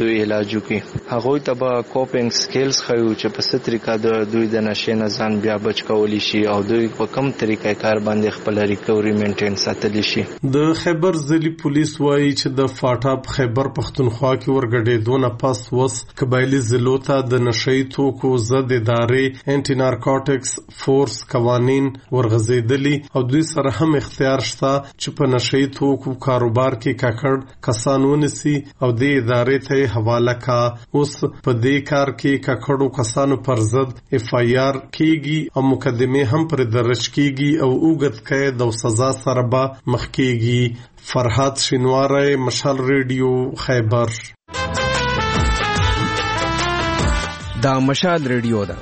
توجه کوي. هغوی ته به کوپینګ سکیلز خو چې په ست طریقه د دوی د نشې نه ځان بیا بچ کولی شي او دوی په کوم طریقې کار باندې خپل ریکوري مینټین ساتلی شي. د خیبر ضلعي پولیس وایي چې د فاټا په خیبر پښتونخوا کې ورګډېدو نه پس وس قبایلی ضلعو ته د نشهیي توکو ضد ادارې انټي نارکوټکس فورس قوانین ورغځېدلي او دوی سره هم اختیار شته چې په نشهیي توکو کاروبار کې ککړ کسان ونیسي او د ادارې ته حواله کا. اوس په دې کار کې ککړو کسانو پر ضد اف آی آر کېږي او مقدمه هم پر درج کېږي او اوږد قید او سزا سره به مخ کېږي. فرحات شینواری، مشال ریډیو، خیبر. دا مشال ریډیو ده.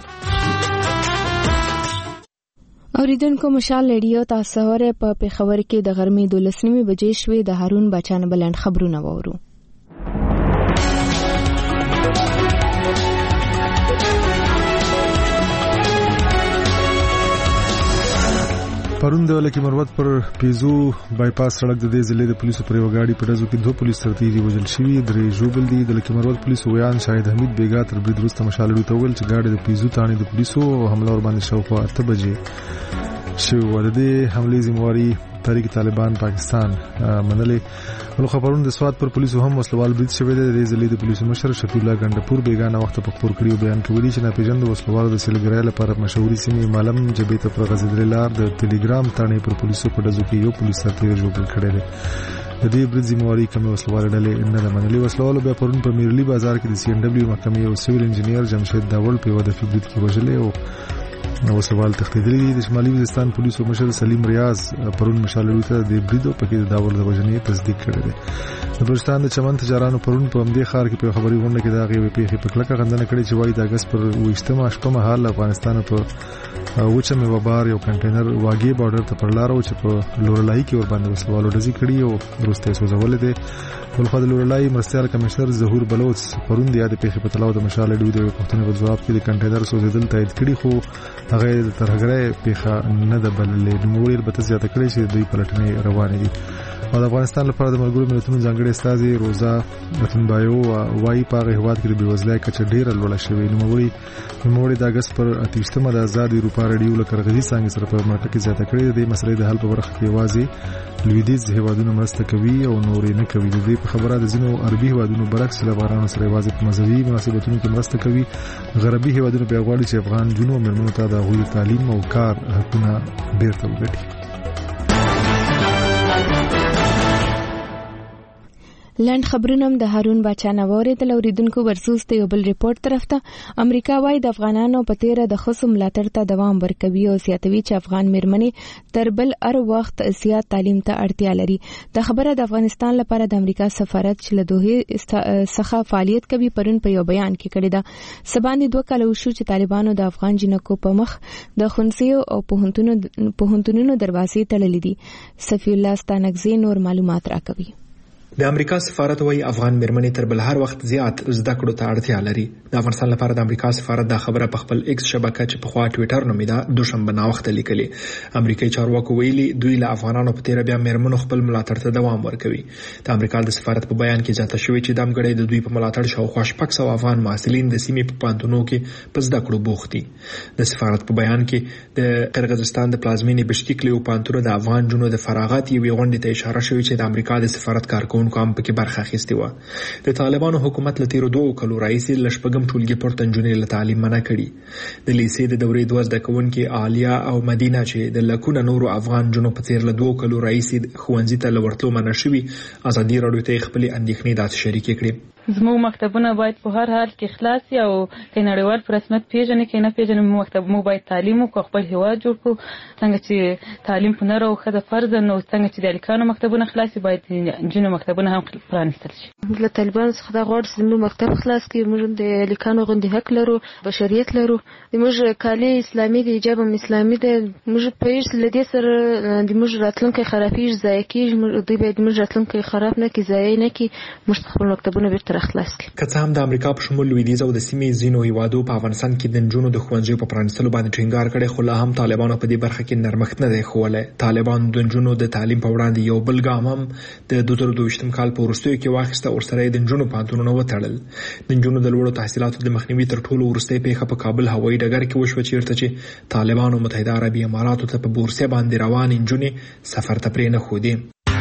اوریدونکو مشال ریډیو تاسو سره په پیښور کې د غرمې دولسنیمې بجې شوې د هارون بچان بلند خبرونه وورو. پرون د لکی مروت پر پیزو بایپاس سړک د دې ضلع د پولیسو پر یو غاډي په ډزو کې دوه پولیس سرتیري وژل شوي، درې ژوبل دي. د لکی مروت پولیسو ویان شاهد حمید بیګا تر برید وروسته مشالړو ته ویل چې غاډي د پیزو تانې د پولیسو حمله ور باندې شاوخوا اته بجې شو. د دې حملې ذمہواری تحریک طالبان پاکستان منلې. ولو خبرونه د سواد پر پولیسو هم وسلوال برید شوی دی. د ضلع د پولیسو مشر شفیع الله ګندپور بیگانه وخت په خبر کړیو بیان کوي چې ناپېژاندو وسلوالو د سیلګرای لپاره مشهوري سیمې مالم جبې ته پر غزیدل لار د ټلګرام تانې پر پولیسو په دزو کې یو پولیس سرتیر جوړ کړی دی. د دې برید ذمہواری کوم وسلوال ډلې نه ده منلې. وسلوالو بیا پرون په میرلی بازار کې د سی ان ډبلیو محکمې او سیویل انجینیر جمشید داول په وده فبرید کې وژلې او نو سوال تختیدلی دي. د شمالي وزستان پولیسو مشر سلیم ریاض پرون مشالړو ته د بریدو پکې د داور د وژنې تصدیق کړی دی. د بلوچستان د چمن تجارانو پرون په همدې ښار کې په خبري غونډه کې دا غوې پیښې په کلکه غندنه کړې چې وایي د اگست پر وشتمه شپه مهال افغانستان په وچه مې وبار یو کنټینر واګي بارډر ته پر لارو چې په لورلای کې ور باندې وسوالو ډزې کړي او وروسته سوځول دي. ولخوا د لورلای مرستيال کمشنر ظهور بلوچ پرون د یاد پیښې په تلاو د مشال ډوی د پښتنو په جواب کې د کنټینر سوځیدل تایید کړي، خو هغه د ترهګرۍ پیښه نه ده بللې. نو ویل به زیاته کړي چې دوی پلټنې روانې دي. او د افغانستان لپاره د ملګرو ملتونو ځانګړي استازي روزا رتنبایو وايي په هغه کې د بېوزلۍ کچه ډیره لوړه شوې. نو موري نو د اگست پر اتیشتمه د آزاد اروپا رادیو لکرغزي څنګه سره په مرکه کې زیاته کړي د مسلې د حل په برخه کې وازي لویدیز هیوادونو مرسته کوي او نورې نه کوي. د دې په خبره د ځینو عربي هیوادونو برعکس له افغانانو سره وازي په مذهبي مناسبتونو کې مرسته کوي. غربي هیوادونو په غواړي چې افغان جنو مېرمنو ته د غوړي تعلیم او کار حقونه بیرته وګټي. لاند خبرونه د هارون بچان اوریدل. اوریدونکو ورسوس ته یو بل ریپورت طرف ته امریکا وايي د افغانانو په تیره د خصم ملاتړ ته دوام ورکوي او زیاتوي چې افغان مېرمنې تر بل هر وخت زیات تعلیم ته اړتیا لري. د خبره د افغانستان لپاره د امریکا سفارت چې له دوه څخه فعالیت کوي پرون په یو بیان کې کړی دا سباندې دوه کال وشو چې طالبانو د افغان جنکو په مخ د خنسیو او پوهنتونونو دروازې تړلې دي. صفی الله ستانکزی نور معلومات راکوي. د امریکا سفارت وايي افغان مېرمنې تر بل هر وخت زیات زده کړو ته اړتیا لري. د افغانستان لپاره د امریکا سفارت دا خبره په خپل ایکس شبکه چې په خوا ټوئیټر نومې ده دوشنبه ناوخته لیکلې. امریکایي چارواکو ویلي دوی له افغانانو په تیره بیا مېرمنو خپل ملاتړ ته دوام ورکوي. د امریکا د سفارت په بیان کې ځاته شوی چې د امګړې د دوی په ملاتړ شاوخوا شپږ سوه افغان محصلین د سیمې په پوهنتونونو کې په زده کړو بوخت دي. د سفارت په بیان کې د قرغیزستان د پلازمینې بشکیک له پوهنتون د افغان جنو د فراغت یوې غونډې ته اشاره شوې چې د امریکا د سفارت کارکونکو هم پکې برخه اخیستې وه. د طالبانو حکومت له تیرو دوه کلو راهیسې له شپږم ټولګي پورته نجونې له تعلیم منع کړي. د لیسې د دورې دوه زده کوونکې عالیه او مدینه چې د لکونه نورو افغان جنو په څیر له دوه کلو راهیسې ښوونځي ته له ورتلو منع شوي، ازادي راډیو ته خپلې اندېښنې داسې شریکې کړې. زموږ مکتبونه باید په هر حال کې خلاص وي او که نړیوال په رسمیت پیژني که نه پیژني مکتب موږ باید تعلیم وکړو، خپل هیواد جوړ کړو. څنګه چې تعلیم په نر او ښځه فرض نو څنګه چې د هلکانو مکتبونه خلاص وي باید نجونو مکتبونه هم پرانیستل شي. موږ له طالبانو څخه دا غواړو چې زموږ مکتب خلاص کړي. موږ د هلکانو غوندې حق لرو، بشریت لرو. زموږ کالي اسلامي دی، حجاب هم اسلامي دی. موږ پوهېږو له دې سره زموږ راتلونکی خرابېږي، ضایع کېږي. دوی باید زموږ راتلونکی خراب نه کړي، ضایع نه کړي. موږ خپل مکتبونه بیرته راخلاص کړي. هم د امریکا په شمول لویدیځ او د سیمې ځینو هیوادو په افغانستان کې د نجونو د ښوونځیو په پرانیستلو باندې ټینګار کړی، خو لا هم طالبانو په دې برخه کې نرمښت نه دی ښوولی. طالبانو د نجونو د تعلیم په وړاندې یو بل ګام هم د دوه زره دوه ویشتم کال په وروستیو کې واخیسته او ورسره د نجونو پانتونونه وتړل. د نجونو د لوړو تحصیلاتو د مخنیوي تر ټولو وروستۍ پیښه په کابل هوایي ډګر کې وشوه چیرته چې طالبانو متحده عربي اماراتو ته په بورسیا باندې روان نجونې سفر ته پرې نه ښودې.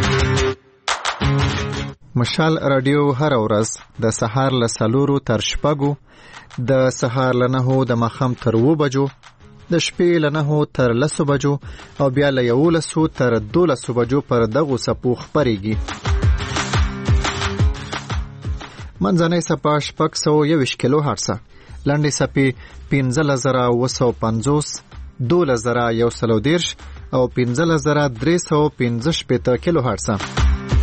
مشال رادیو هر ورځ د سهار له څلورو تر شپږو، د سهار له نهو د ماښام تر اووه بجو، د شپې له نهو تر لسو بجو او بیا له یولسو تر دولسو بجو پر دغو څپو خپرېږي. منځنۍ څپه شپږ سوه یوویشت کیلو هرڅه، لنډې څپې پنځلس زره اووه سوه پنځوس، دولس زره یو سل او دېرش او پنځلس زره درې سوه پنځه شپېته کیلو هرڅه.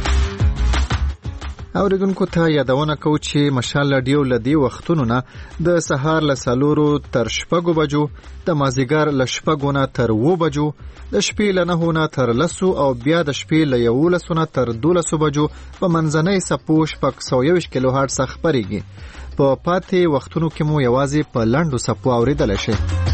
اوریدونکو ته یادونه کوو چې مشال رادیو له دې وختونو نه د سهار له څلورو تر شپږو بجو، د مازدیګر له شپږو نه تر اووه بجو، د شپې له نهو نه تر لسو او بیا د شپې له یولسو نه تر دولسو بجو په منځنۍ څپو شپږ سوه یوویشت کیلو هرڅه خپرېږي. په پاتې وختونو کې مو یوازې په لنډو څپو اورېدلی شئ.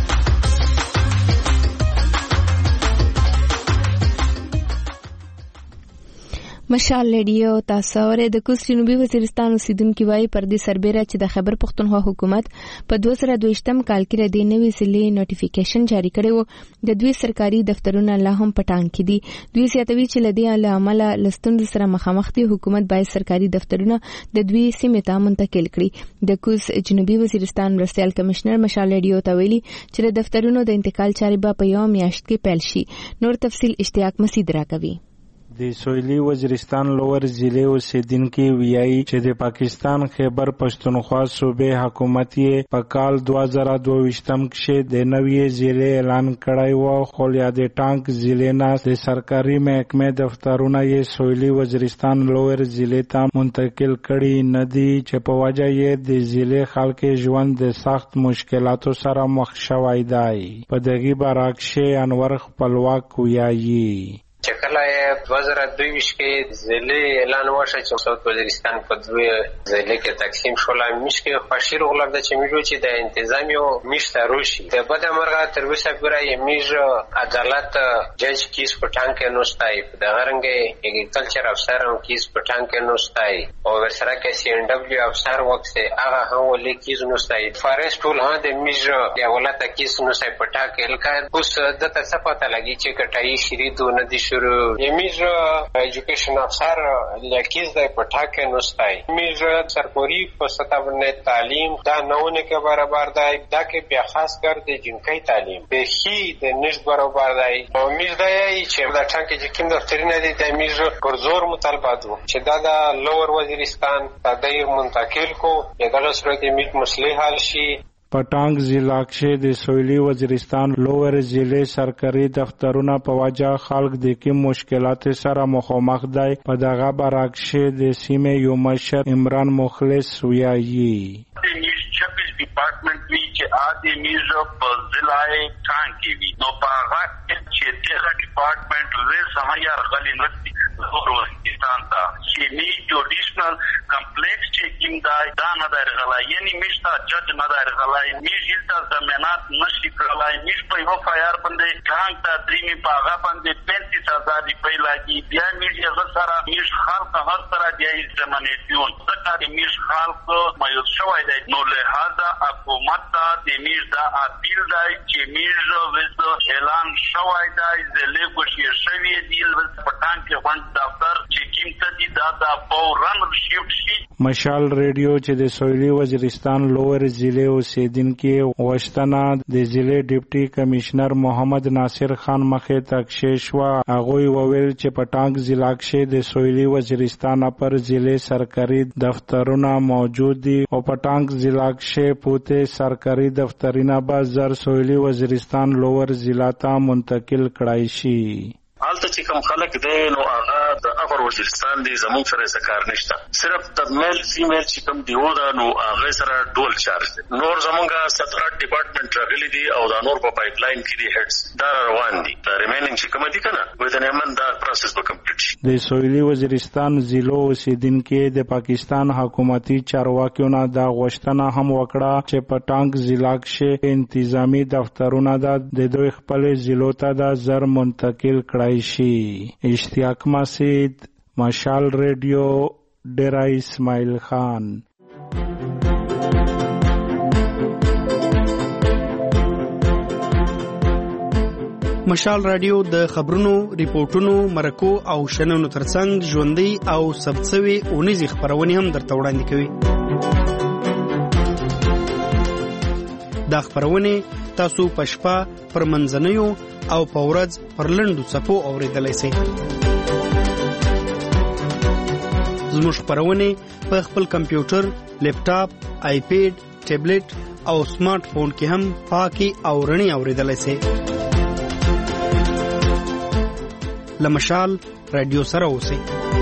مشال رادیو تاسو اورئ. د کوز جنوبي وزیرستان اوسیدونکي وایي پر دې سربیره چې د خیبر پښتونخوا حکومت په دوه زره دویشتم کال کې د نوي ضلعې نوټیفیکیشن جاری کړی و، د دوی سرکاري دفترونه لا هم په ټانګ کې دي. دوی زیاتوي چې له دې له امله له ستونزو سره مخامخ دي. حکومت باید سرکاري دفترونه د دوی سیمې ته منتقل کړي. د کوز جنوبي وزیرستان مرستیال کمشنر مشال رادیو ته ویلي چې د دفترونو د انتقال چارې به په یو میاشت کې پیل شي. نور تفصیل اشتیاق مسعود راکوي. د سویلي وزیرستان لوور ضلع اوسیدونکي ویایي چې د پاکستان خیبر پښتونخوا صوبې حکومت یې په کال دوه زره دوه ویشتم کې د نوې ضلع اعلان کړی و، خو یا د ټانک ضلع نه د سرکاري محکمې دفترونه یې سویلي وزیرستان لوور ضلع ته منتقل کړي نه دي، چې په وجه یې د ضلع خلک ژوند د سخت مشکلاتو سره مخ شوی دی. په دغه برعکس انور خپلواک ویایي چې کله یې دوه زره دوه ویشت کې ضلع اعلان وشو چې سوت وزیرستان په دوه ضلع کې تقسیم شول، میش کې خوشی رغلب د چمیجو چې د انتظام یو میش ته روشي د بده مرغه تر اوسه پورې یې میش عدالت جج کیس په ټانګ کې نوستای، د غرنګ اګریکلچر افسر هم کیس په ټانګ کې نوستای او ورسره کې سی ان ډبلیو افسر وکسه هغه هم ولې کیس نوستای. فارست ټول هم د میش یا ولته کیس نوستای په ټاکه الکه اوس د تاسو پته لګی چې کټای شریدو نه دي یمیز ایجوکیشن افسر لکیز دای پټاکه نوستای. میز سرکاری په سطح باندې تعلیم دا نهونه کې برابر دی، دا کې بیا خاص کر د جنکۍ تعلیم به هی د نش برابر دی. میز دای چې دا ټانک چې کوم دفترونه دي د میز پر زور مطالبه دو چې دا د لوور وزیرستان د دیر منتقل کو یا د صورت میت مسلې حل شي. پټانګ ضلع کې د سویلي وزیرستان لوور ضلع سرکاري دفترونه په وجه خلک د کوم مشکلات سره مخامخ دی. په دغه برعکس د سیمې یو مشر عمران مخلص ویایي छब्बीस डिपार्टमेंट भी के आदि मीज पर जिलाए टांग की भी नो पागा के तेरह डिपार्टमेंट वे समायार गली नती रोहिस्तान था ये नी जुडिशनल कंप्लेक्स चेकिंग दा दान अदार गला यानी मिस्ता जज नदार गला मीज इल्ता जमानत नशी गला मीज पे हो फायर बंदे टांग ता ड्रीमी पागा बंदे पैंतीस हजार रुपए लागी बिया मीज ये सारा मीज खाल का हर तरह जायज जमाने ट्यून सरकारी मीज खाल को मायूस शवाई दे नो लिहाजा हुकूमत ता देमीज दा अपील दाई چې میز وز اعلان شوی دی ضلع کوشیر شوی دی پټان کې وان دفتر چې کیمته دي دا د فورن شیفت شي. مشال رادیو چې د سویلي وزیرستان لوور ضلع اوسیدونکي وشتنه د ضلع ډیپټي کمشنر محمد ناصر خان مخې ته کښېښوه. هغوی وویل چې پټانګ ضلع کې د سویلي وزیرستان پر ضلع سرکاري دفترونه موجود دي او پټانګ ضلع کې پوته سرکاري دفترونه به زر سویلي وزیرستان لوور ضلع ته منتقل کړای شي. حالته چې کوم خلک دی نو هغه د افر وزیرستان دی زموږ سره څه کار نشته، صرف د میل فیمیل چې کوم دیو دا نو هغه سره ډول چارج دی. نور زمونږه ستره ډپارټمنټ راغلي دي او دا نور په پایپ لاین کې دي هډز دا روان دي. دا ریمیننګ چې کوم دي کنه وې د نعمت دا پروسس به کمپلیټ شي. د سویلي وزیرستان ضلع اوسیدونکي د پاکستان حکومتي چارواکیو نه دا غوښتنه هم وکړه چې پټانګ ضلع کې انتظامی دفترونه د دوی خپل ضلعو ته د زر منتقل کړای شي. اشتیاق مسعود، مشال رادیو، ډیرا اسماعیل خان. مشال رادیو د خبرونو، ریپورتونو، مرکو او شننو ترڅنګ ژوندۍ او ثبتسوي اونیزې خبرونه هم درته وړاندې کوي. دا خبرونه تاسو په شپه پر منځنیو او په ورځ پر لنډو څپو اوریدلای شئ. زموږ خبرونه په خپل کمپیوټر، لیپټاپ، آیپیډ، ټابلیټ او سمارټ فون کې هم پاکي او رڼي اوریدلای شئ. لمشال رادیو سره اوسئ.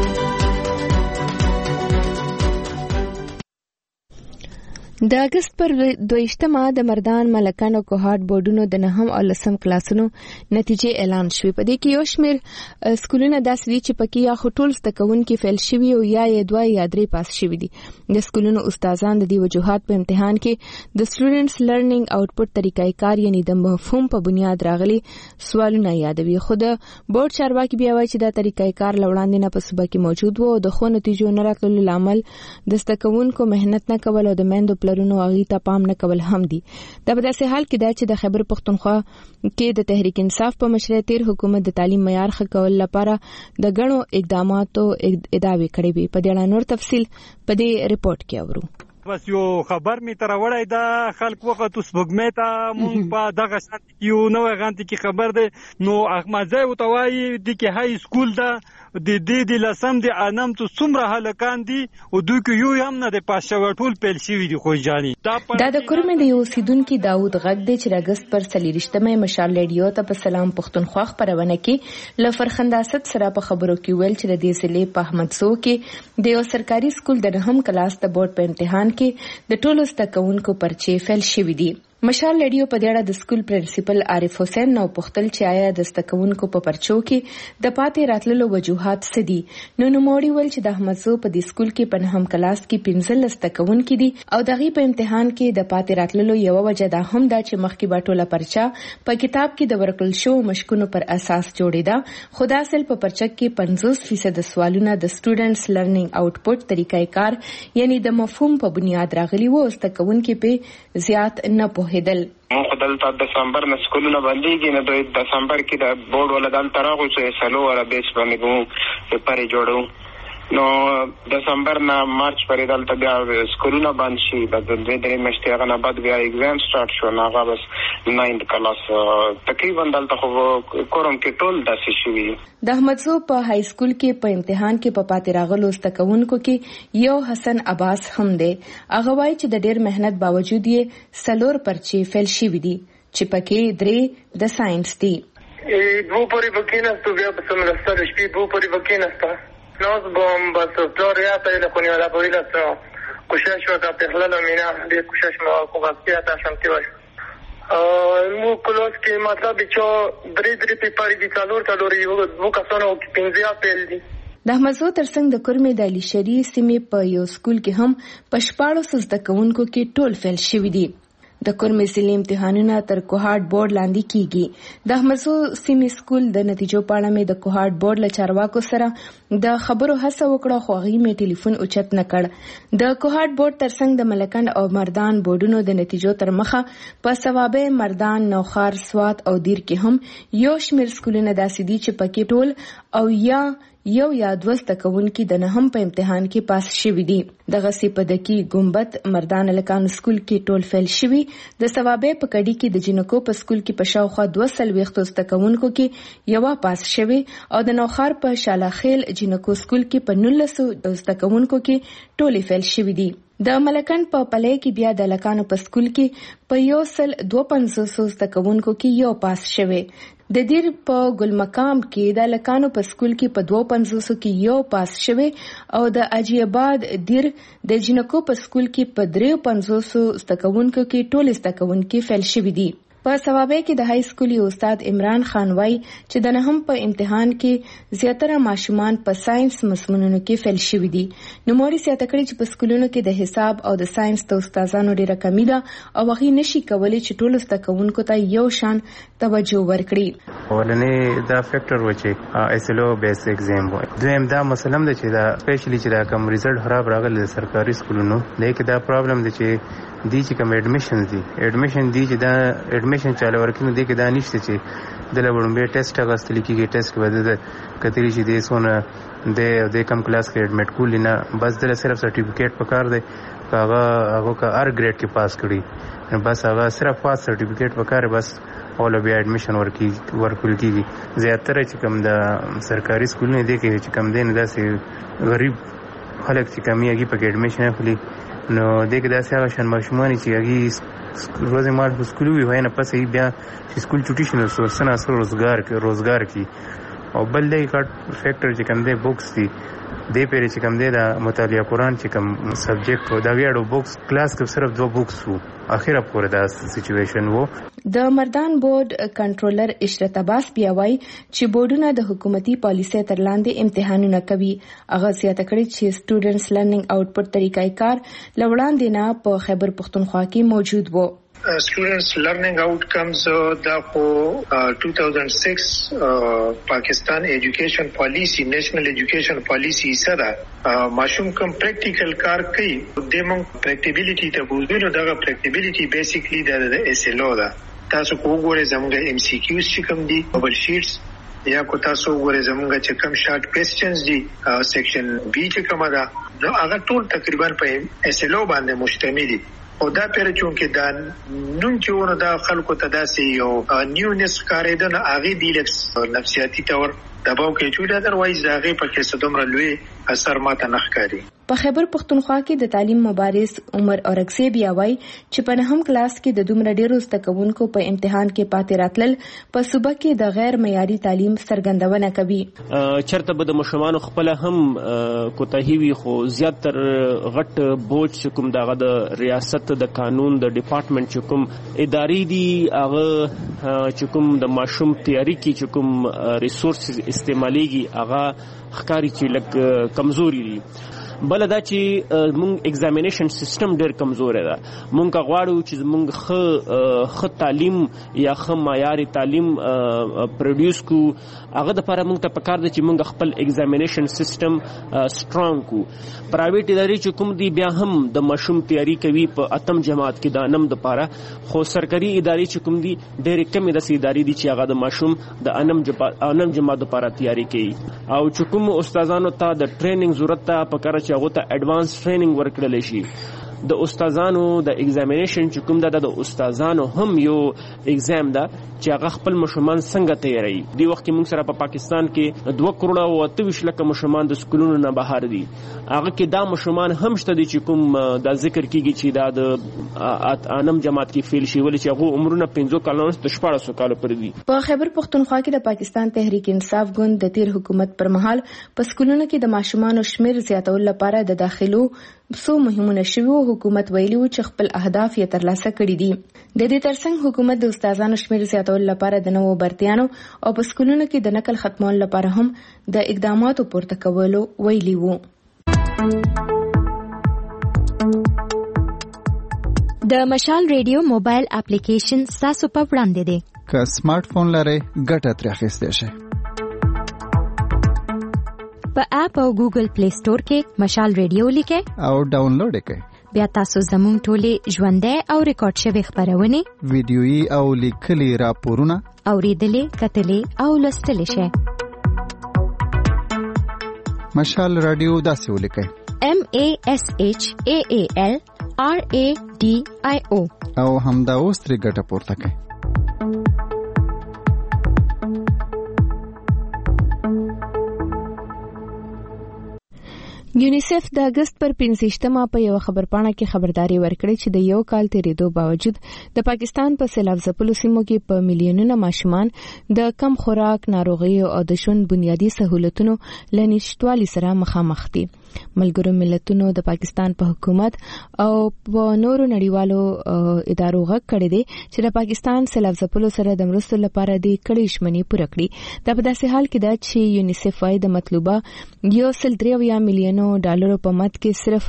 د اگست پر دویشتمه د مردان ملکان او کوهاټ بورډونو د نهم او لسم کلاسونو نتیجې اعلان شوې. په دې کې یو شمېر سکولونه داسې دي چې پکې یا خو ټول زده کوونکي فیل شوي او یا یې دوه یا درې پاس شوي دي. د سکولونو استادان د دې وجوهات په امتحان کې د سټوډنټس لرنینګ آوټپوټ طریقې کار یعنی د مفهوم په بنیاد راغلي سوالونه یادوي. خو د بورډ چارواکي بیا وایي چې دا طریقې کار لوړاندې نه په صوبه کې موجود وو او د خو نتیجو نه راتللو لامل د زده کوونکو مهنت نه کول او د میندو پلرونو هغې ته پام نه کول هم دي. دا په داسې حال کې ده چې د خیبر پښتونخوا کې د تحریک انصاف په مشرۍ تیر حکومت د تعلیم معیار ښه کولو لپاره د غنو اقداماتو ادعاوې کړې وي. په دې اړه نور تفصیل په دې ریپورت کې اورو. بس یو خبر می تر وړای دا خلک وخت اوس بګمه ته مونږ په دغه شانت یو نوې غانتی کې خبر ده نو احمدزه او توای د کې های سکول ده د دې د لسم د انم تو څومره هلکان دي او دوی کې یو هم نه د پاشو ټول پیل شي دي خو جاني دا د کورمې د یو سیدونکو داوود غږ د چرګست پر سلیریشتمه مشال ریډیو ته په سلام پښتونخوا خبرونه کې لفرخنداست سره په خبرو کې ویل چې د دې ضلع په احمدزو کې د یو سرکاري سکول د نهم کلاس د بورډ په امتحان کې د ټولو زده کوونکو پرچې فیل شوي دي. مشال ریډیو په دې اړه د سکول پرنسپل عارف حسین نو پختل چې آیا د زده کوونکو په پرچو کې د پاتې راتللو وجوهات څه دي. نو نوموړي ول چې د احمدزو په دې سکول کې په نهم کلاس کې پنځه زده کوونکي دي او دغه په امتحان کې د پاتې راتللو یو وجه دا هم دا چې مخکې باټوله پرچا په کتاب کې د ورکل شو مشکونو پر اساس جوړیدا. خدا اصل په پرچک کې پنځوس فیصد سوالونه د سټوډنټس لرنینګ آوټپوټ طریقې کار یعنی د مفهوم په بنیاد راغلي وو. زده کوونکي په زیات نه په هدل مونږ دلته د دسمبر نه سکولونه باندېږي نه د دسمبر کې د بورډ ولا دلته راغو چې سلو ولا بیس باندې کوم پیپر جوړو نو دسمبر نه مارچ پرې دلته بیا سکولونه باندې شي د دوه درې میاشتې هغه نه بعد بیا ایگزام سٹارټ شو نه هغه بس ناینث کلاس تقریبا دلته خو کورم کې ټول داسې شوي. د احمدزو په های سکول کې په امتحان کې په پاتې راغلو زده کوونکو کې یو حسن عباس هم دی. هغه وایي چې د ډېر مهنت باوجود یې سلور پرچې فیل شوي دي چې پکې درې د ساينس دي. دو پورې بکیناستو بیا په سملستر شپې دو پورې بکیناستا ناز بوم بس فلوریاتا ile con la polizia کوشش وکړه په خلل مینا دې کوشش مو کوغاسیا ته شمتي وای ا مو کلوس کې مطلب چې درې درې پیپر دي څلور څلور یو وو کسانو کې پنځه اپل دي. د احمدزو ترڅنګ د کورمې د علي شری سیمې په یو سکول کې هم پښپاړو زده کوونکو کې ټول فیل شوي دي. د کورمې ضلع امتحانونه تر کوهاټ بورډ لاندې کیږي. د احمدزو سیمې سکول د نتیجو په اړه مې د کوهاټ بورډ له چارواکو سره د خبرو هڅه وکړه خو هغوی مې ټلیفون اوچت نه کړ. د کوهاټ بورډ ترڅنګ د ملکند او مردان بورډونو د نتیجو تر مخه په ثوابه مردان نوخار سوات او دیر کې هم یو شمېر سکولونه داسې دي چې پکې ټول او یا یو یا دوه زده کوونکي د نهم په امتحان کې پاس شوي دي. دغه سی په دکی ګمبت مردان الکان سکول کې ټول فیل شوي. د ثوابه په کډی کې د جنکو په سکول کې په شاوخوا دوه سلويختو زده کوونکو کې یو پاس شوي او د نوخار په شالاخیل جنکو سکول کې په نولس زده کوونکو کې ټول فیل شوي دي. د ملکن په پلې کې بیا د لکانو په سکول کې په یو سل دوه پنځوس زده کوونکو کې یو پاس شوي. د دیر په ګل مقام کې د لکانو په سکول کې په دوه پنځوس کې یو پاس شوي او د اجي آباد دیر د جنکو په سکول کې په درې پنځوس زده کوونکو کې ټول زده کوونکي فیل شوي دي. په ثوابه کې د های سکولي استاد عمران خان وای چې د نهم په امتحان کې زیاتره ماشومان په ساينس مضمونونو کې فیل شوي دي. نو موري سیاته کړی چې په سکولونو کې د حساب او د ساينس د استادانو ډیره کمی ده او هغه نشي کولای چې ټول استادونکو ته یو شان توجه ورکړي. ولنې دا فیکٹر و چې ایسلو بیس ایگزام و دویم دا مسلم ده چې دا سپیشلی چې دا کوم ریزلټ خراب راغلی سرکاري سکولونو لیکه دا پرابلم ده چې دی چې کوم اډمیشن دي اډمیشن دی چې دا اډمیشن چاله ورکینو دی کې دا نشته چې د لوړم به ټیسټ اغستل کیږي ټیسټ بده ده کتري چې دې سونه د د کم کلاس کې اډمیټ کول نه بس د صرف سرټیفیکیټ پکار دی هغه هغه کا ار ګریډ کې پاس کړي بس هغه صرف پاس سرټیفیکیټ پکار بس اول بیا اډمیشن ورکی ورکول کیږي زیاتره چې کوم د سرکاري سکول نه دی کې چې کم دین داسې غریب خلک چې کمیږي په اډمیشن اخلي نو دغه داسې هغه شان ماشومان چې هغه روزه مال په سکول وي وای نه پسې بیا چې سکول چټي شنو سو سنا سره روزګار کې روزګار کې او بل دی کټ فیکٹر چې کوم دی بوکس دی د پیری چې کوم دی دا مطالعه قرآن چې کوم سبجیکټ و دا ویاړو بوکس کلاس کې صرف دوه بوکس وو اخیره پورې دا سچويشن وو. د مردان بورډ کنټرولر اشرت عباس بیا وایي چې بورډونه د حکومتي پالیسۍ تر لاندې امتحانونه کوي. هغه زیاته کړې چې سټوډنټس لرنینګ آوټپوټ طریقې کار لوړاندې نه په خیبر پختونخوا کې موجود وو. Uh, students learning outcomes uh, دا په uh, two thousand six uh, پاکستان ایجوکیشن پالیسی نیشنل ایجوکیشن پالیسی سره uh, ماشوم کوم پریکټیکل کار کوي د موږ practicability ته بوزو دا practicability بیسیکلی د ایس ال او دا تاسو وګورئ زموږ ایم سی کیوز چې کوم دي ببل شیټس یا کو تاسو وګورئ زموږ چې کوم شارټ کوېسچنز دي سیکشن بی چې کومه ده نو هغه ټول تقریبا په ایس ال او باندې مشتمل دي او دا پیر چون کې دا نن چې ونه دا خلکو ته داسې یو نیونس کارېدنه هغه دی لکس نفسیاتي تور دباو کې چې دا دروایز هغه په کې صدمره لوی اثر ماته نخکاری. په خیبر پختونخوا کې د تعلیم مبارز عمر اورکزی بیا وایي چې په نهم کلاس کې د دومره ډیرو زده کوونکو په امتحان کې پاتې راتلل په صوبه کې د غیر معیاري تعلیم څرګندونه کوي. چرته به د مشرانو خپل هم کوتاهی وي خو زیاتر غټ بوج کوم دغه د ریاست د قانون د ډپارټمنټ چې کوم اداري دي هغه چې کوم د ماشوم تیاری کې چې کوم ریسورسز استعماليږي هغه ښکاری چې لک کمزوري دي. بل دا چې مونږ ایگزامینیشن سیستم ډېر کمزور دی. مونږ غواړو چې مونږ خ خ تعلیم یا خ معیاري تعلیم پروډوس کو هغه د لپاره مونږ ته پکار دی چې مونږ خپل ایگزامینیشن سیستم سټرانګ کو. پرایویټ ادارې چې کوم دی بیا هم د مشوم تیاری کوي په اتم جماعت کې د انم د لپاره خو سرکاري ادارې چې کوم دی ډېر کم د سي ادارې دي چې هغه د مشوم د انم انم جماعت لپاره تیاری کوي او چې کوم استادانو ته د ټریننګ ضرورت ته پکاره چې هغه ته اډوانس ټریننګ ورکړل شي. د استادانو د ایگزامینیشن چې کوم ده د استادانو هم یو ایگزام ده چې هغه خپل مشرمان څنګه تیاری. دی وخت کې موږ سره په پاکستان کې دوه کروڑه او اته ویشت لکه مشرمان د سکولونو نه بهر دي. هغه کې دا مشرمان هم شته دي چې کوم د ذکر کیږي چې دا د انم جماعت کې فیل شي ولې چې هغه عمرونه پنځه کالونو ته شپږ کال پر دي. په خیبر پختونخوا کې د پاکستان تحریک انصاف ګوند د تیر حکومت پر مهال په سکولونو کې د ماشومان شمیر زیاتول لپاره د داخلو څو مهمونه شوی حکومت ویلي و چې خپل اهداف یې ترلاسه کړي دي. د دې ترڅنګ حکومت د استادانو شمیر زیاتول لپاره د نوو برتیانو او په سکولونو کې د نقل ختمولو لپاره هم د اقداماتو پورته کولو ویلي وو. د مشال ریډیو موبایل اپلیکیشن تاسو په وړاندې دی. که سمارټ فون لرئ ګټه ترې اخیستی شئ. په اپ او ګوګل پلی سٹور کې مشال ریډیو لیکئ او ډاونلوډ یې کړئ. بیا تاسو زموږ ټولې ژوندۍ او ریکارډ شوي خبرونه ویډیويي او لیکلي راپورونه اوریدلې کتلې او لوستلې شئ. مشال رادیو داسې ولیکئ M A S H A A L R A D I O او همدا اوس ترې ګټه پورته کړئ. یونیسف د اگست پر پنځشتمه په یو خبرپاڼه کې خبرداري ورکړې چې د یو کال تیریدو باوجود د پاکستان په سیلاب ځپلو سیمو کې په میلیونونو ماشومان د کم خوراک، ناروغیو او د ژوند بنیادی سہولتونو له نشټوالي سره مخامخ دي. ملګرو ملتونو د پاکستان په حکومت او په نورو نړیوالو ادارو غږ کړی دی چې د پاکستان سیلاب ځپلو سره د مرستو لپاره د کړي ژمنې پوره کړي. دا په داسې حال کې ده چې یونیسف وايي د مطلوبه یو سل درې اویا میلیونو ډالرو په مد کې صرف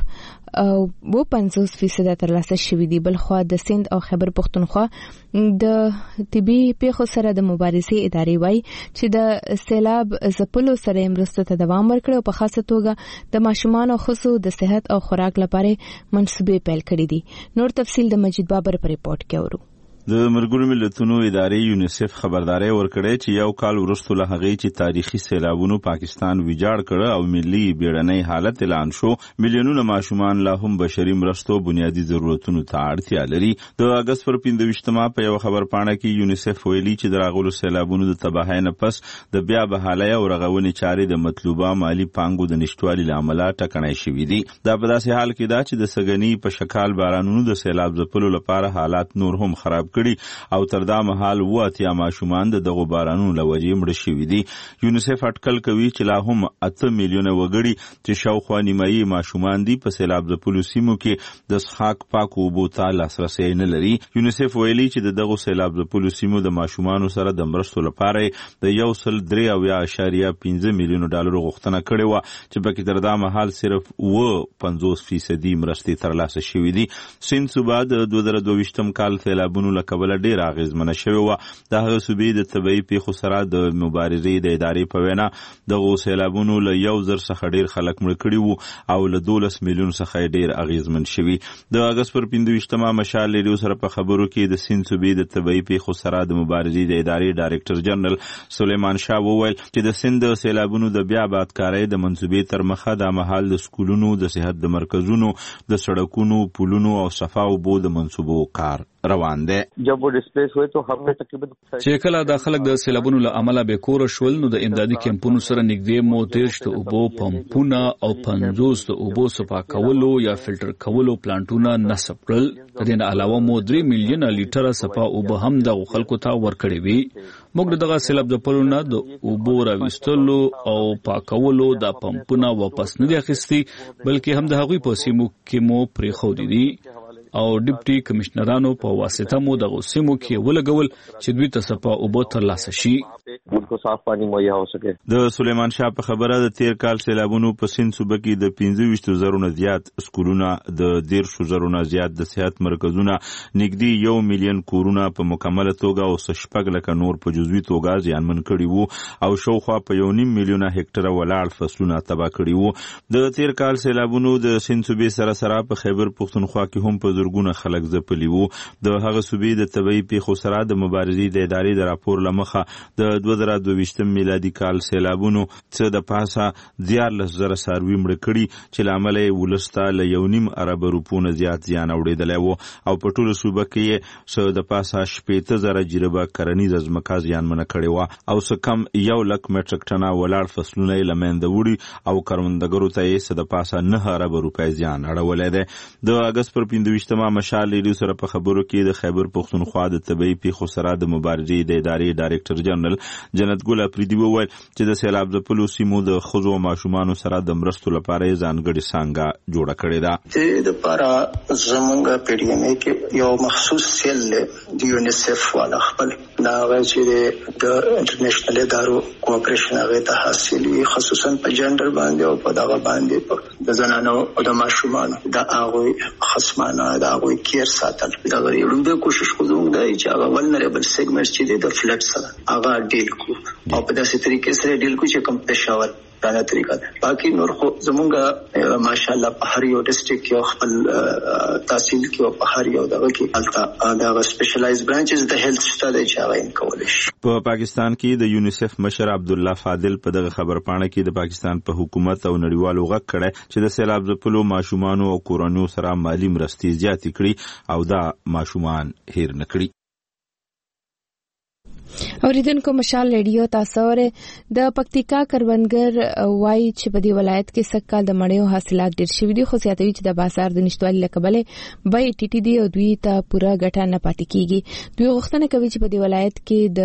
و پنځوس فیصد ترلاسه شوي دي. بلخوا د سند او خیبر پښتونخوا د طبي پیښو سره د مبارزې ادارې وايي چې د سیلاب ځپلو سره مرستو ته دوام ورکړي او په خاصه توګه د ماشومان او ښځو د صحت او خوراک لپاره منصوبې پیل کړي دي. نور تفصیل د مجید بابر په ریپورت کې اورو. د ملګرو ملتونو ادارې یونیسف خبرداري ورکړې چې یو کال وروسته له هغې چې تاریخي سیلابونو پاکستان ویجاړ کړ او ملي بیړنۍ حالت اعلان شو، میلیونونه ماشومان لا هم بشري مرستو بنیادی ضرورتونو ته اړتیا لري. د اګست پر پنځه ویشتمه په یو خبرپاڼه کې یونیسف ویلي چې د راغلو سیلابونو د تباهۍ نه پس د بیا بحالۍ او رغونې چارې د مطلوبه مالي پانګو د نشټوالي له امله ټکنۍ شوي دي. دا په داسې حال کې ده چې د سږني په شکال بارانونو د سیلاب ځپلو لپاره حالات نور هم خراب کړي او تر دا مهال اووه اتیا ماشومان د دغو بارانونو له وجې مړه شوي دي. یونیسف اټکل کوي چې لا هم اته میلیونه وګړي چې شاوخوا نیمایي ماشومان دي په سیلاب ځپلو سیمو کې د څښاک پاکو اوبو ته لاسرسی نه لري. یونیسف ویلي چې د دغو سیلاب ځپلو سیمو د ماشومانو سره د مرستو لپاره د یو سل درې اویا اعشاریه پنځه میلیونو ډالرو غوښتنه کړې وه چې پکې تر دا مهال صرف اووه پنځوس فیصدي مرستې ترلاسه شوي دي. سیند صوبه د دوه زره دوه ویشتم کال سیلابونو له کبله ډېر اغېزمنه شوې وه. د هغه صوبې د طبیعي پیښو سره د مبارزې د ادارې په وینا دغو سیلابونو له یو زر څخه ډېر خلک مړه کړي وو او له دولس میلیون څخه یې ډېر اغېزمن شوي. د اګست پر پنځه ویشتمه مشال ریډیو سره په خبرو کې د سیند صوبې د طبیعي پیښو سره د مبارزې د ادارې ډایرکټر جنرال سلیمان شاه وویل چې د سیند د سیلابونو د بیا آبادکارۍ د منصوبې تر مخه دا مهال د سکولونو، د صحت د مرکزونو، د سړکونو، پلونو او صفا اوبو د منصوبو کار روان دی. چې کله د خلک د سیلابونو له امله بې کوره شول نو د امدادي کیمپونو سره نږدې مو دېرش د اوبو پمپونه او پنځوس د اوبو صفا کولو یا فلټر کولو پلانټونه نصب کړل. د دې نه علاوه مو درې میلیونه لیټره صفا اوبه هم د خلکو ته ورکړې وي. موږ دغه سیلاب ځپلو نه د اوبو راویستلو او پاکولو د پمپونه واپس نه دي اخیستي، بلکې هم د هغوی په سیمو کې مو پرېښودي دي او ډیپټي کمشنرانو په واسطه مو دغه سیمو کې ولګول چې دوی ته صفا اوبه ترلاسه شي. د سلیمان شاه په خبره د تیر کال سیلابونو په سیند صوبه کې د پنځه ویشتو زرو نه زیات سکولونه، د دیرشو زرو نه زیات د صحت مرکزونه، نږدې یو میلیون کورونه په مکمله توګه او شپږ لکه نور په جزوي توګه زیانمن کړي وو او شاوخوا په یو نیم میلیونه هکټره ولاړ فصلونه تباه کړي وو. د تیر کال سیلابونو د سیند صوبې سره سره په خیبر پښتونخوا کې هم په زرګونه خلک ځپلي وو. د هغه صوبې د طبیعي پیښو سره د مبارزې د ادارې د راپور له مخه د دوه زره دوه ویشتم میلادي کال سیلابونو څه د پاسه دیارلس زره څاروي مړه کړي چې له امله یې ولس ته له یو نیم اربه روپو نه زیات زیان اوړېدلی و او په ټوله صوبه کې یې څه د پاسه شپېته زره جریبه کرنیزه ځمکه زیانمنه کړې وه او څه کم یو لک مټریک ټنه ولاړ فصلونه یې له منځه وړي او کروندګرو ته یې څه د پاسه نهه اربه روپۍ زیان اړولی دی. د اګست پر پنځه ویشتمه مشال ریډیو سره په خبرو کې د خیبر پښتونخوا د طبیعي پیښو سره د مبارزې د ادارې ډایرکټر جنرال جنت ګل اپریدي وویل چې د سیلاب ځپلو سیمو د ښځو او ماشومانو سره د مرستو لپاره یې ځانګړې څانګه جوړه کړې ده. د دپاره زموږ په ډي ایم ای کې یو مخصوص سیل دی د یونیسف والا خپل دا هغه چې د انټرنیشنل ادارو کوآپریشن هغې ته حاصل وي، خصوصا په جنډر باندې او په دغه باندې د زنانو او د ماشومانو د هغوی خصمانه د هغوی کیر ساتل. دغه یو کوشش خو زموږ دی چې هغه ولنریبل سیګمنټ چې دی د فلډ سره هغه ډیل کو او په داسې طریقې سره ډیل کو چې کوم پېښور دا طریقه ده. باقي نور خو زمونږ ماشاءالله په هر یو ډسټریکټ کې خپل تحصیل کې او په هر یو دغه کې البته دا سپیشلایز برانچز د هیلث شته چې هغه کولای شي. په پاکستان کې د یونیسف مشر عبدالله فاضل په دغه خبرپاڼه کې د پاکستان په حکومت او نړیوالو غږ کړی چې د سیلاب ځپلو ماشومانو او کورنیو سره مالی مرستې زیاتې کړي او دا ماشومان هیر نه کړي. اوریدونکو مشال ریډیو تاسو اوره د پکتیکا کروندګر وای چې په دې ولایت کې سکهال د مړیو حاصلات ډېر شوي دي، خو زیاتوي چې د بازار د نشټوالي له کبله به ټیټي دي او دوی ته پوره ګټه نه پاتې کیږي. دوی غوښتنه کوي چې په دې ولایت کې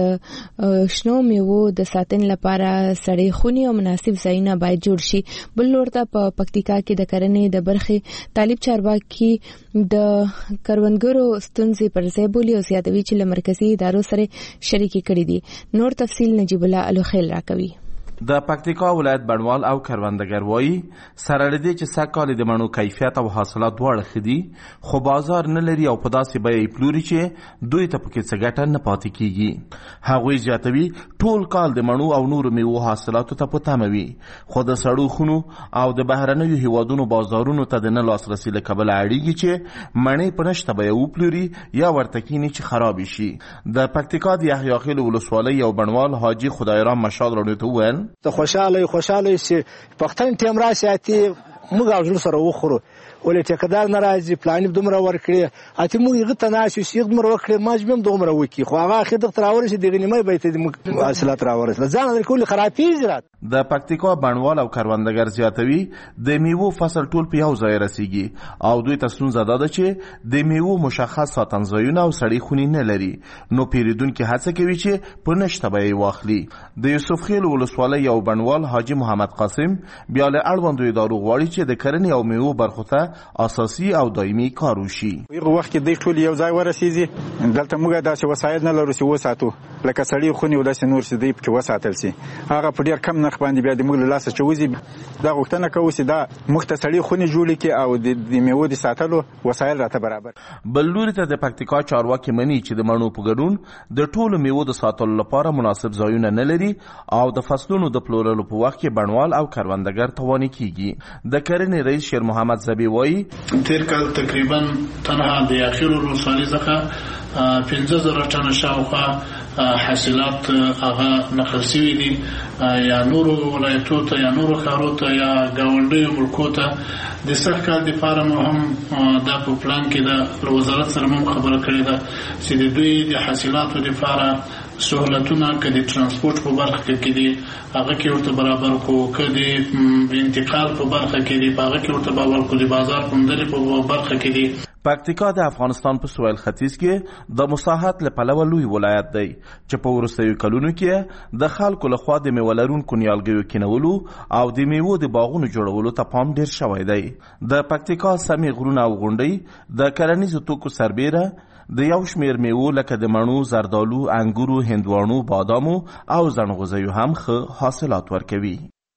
د شنو میوو د ساتنې لپاره سړې خونې او مناسب ځایونه باید جوړ شي. بل لور ته په پکتیکا کې د کرنې د برخې طالب چارواکي د کروندګرو ستونزې پر ځای بولي او زیاتوي چې له مرکزي ادارو سره شریکي کړي دي. نور تفصیل نجیب الله الوخیل راکوي. د پکتیکا ولایت بڼوال او کروندګر وایي سره لدې چې سږکال د مڼو کیفیت او حاصلات دواړه ښه دي، خو بازار نه لري او په داسې بیه یې پلوري چې دوی ته پکې څه ګټه نه پاتې کیږي. هغوی زیاتوي ټول کال د مڼو او نورو میوو حاصلاتو ته په تمه وي، خو د سړو خونو او د بهرنیو هیوادونو بازارونو ته د نه لاسرسي له کبله اړیږي چې مڼې په نشته بیه وپلوري یا ورته کیني چې خراب شي. د پکتیکا د یحیی خیل ولسوالۍ یو بڼوال حاجي خدایرام مشال راډیو ته وویل ته خوشاله خوشاله چې پښتون ټیم راشي اتی موږ او جل سره وخورو ولې ټیکدار ناراضي پلان دومره ورکړي اته موږ یغه تناسي سیغ دومره وکړي ماجبم دومره وکی خو هغه اخر د تراور شي دغه نیمه به ته اصلات راور ځان در کول خرابې زرات. د پکتیکا بڼوال او کروندګر زیاتوي د میوو فصل ټول په یو ځای رسیږي او دوی ته ستونزه ده چې د میوو مشخص ساتنځایونه او سړې خونې نه لري، نو پیریدونکو هڅه کوي چې په نشته به واخلي. د یوسف خیل ولسوالۍ یو بڼوال حاجی محمد قاسم بیا له اړوندو ادارو غواړي چې د کرنې او میوو برخو ته اساسي او دایمي کار وشي. یو وخت کې د ټول یو ځای ورسیږي دلته موږ داسې وسایل نه لرو چې وساتو لکه سړی خونی ولاسي نور سي دی چې وساتل سي هغه په ډیر کم نرخ باندې بیا د موږ له لاسه چوزي. دا غوښتنه کوي چې دا مختصری خونی جوړ کړي او د میوو د ساتلو وسایل راته برابر. بل لوري ته د پکتیکا چارواکي مني چې د مڼو په ګډون د ټولو میوو د ساتلو لپاره مناسب ځایونه نه لري او د فصلونو د پلورلو په وخت کې بڼوال او کروندګر توانې کیږي. د کرنې رئیس شیر محمد زبی وایي تیر کال تقریبا تنها د اخر ولسوالۍ څخه پنځه زره ټنه شاوخوا حاصلات هغه نقل شوي دي یا نورو ولایتو ته یا نورو ښارو ته یا ګاونډیو ملکو ته. د سږ کال دپاره مو هم دا په پلان کې ده له وزارت سره مو خبره کړې ده چې د دوی د حاصلاتو دپاره سهولتونه که د ترانسپورټ په برخه کې دي هغه کې ورته برابر کړو، که د انتقال په برخه کې دي هغه کې ورته برابر کړو، د بازار موندنې په برخه کې دي. پکتیکا د افغانستان په سویل ختیځ کې د مساحت له پلوه لوی ولایت دی چې په وروستیو کلونو کې د خلکو لخوا د میوه لرونکو نیالګیو کینولو او د میوو د باغونو جوړولو ته پام ډیر شوی دی. د پکتیکا سمې غرونه او غونډۍ د کرنیزو توکو سربیره د یو شمیر میوو لکه د مڼو، زردالو، انګورو، هندواڼو، بادامو او زڼغوزیو هم ښه حاصلات ورکوي.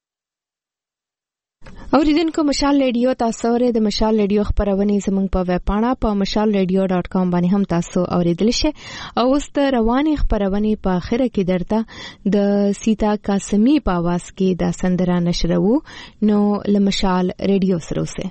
اوریدونکو مشال ریډیو تاسو اوره د مشال ریډیو خبرونه زموږ په ویب پاڼه په مشال ریډیو ډاٹ کام باندې هم تاسو اوریدل شئ. او اوس د رواني خبرونه په اخره کې درته د سیتا قاسمی په आवाज کې د سندره نشرو نو له مشال ریډیو سره اوسه.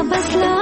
بس لا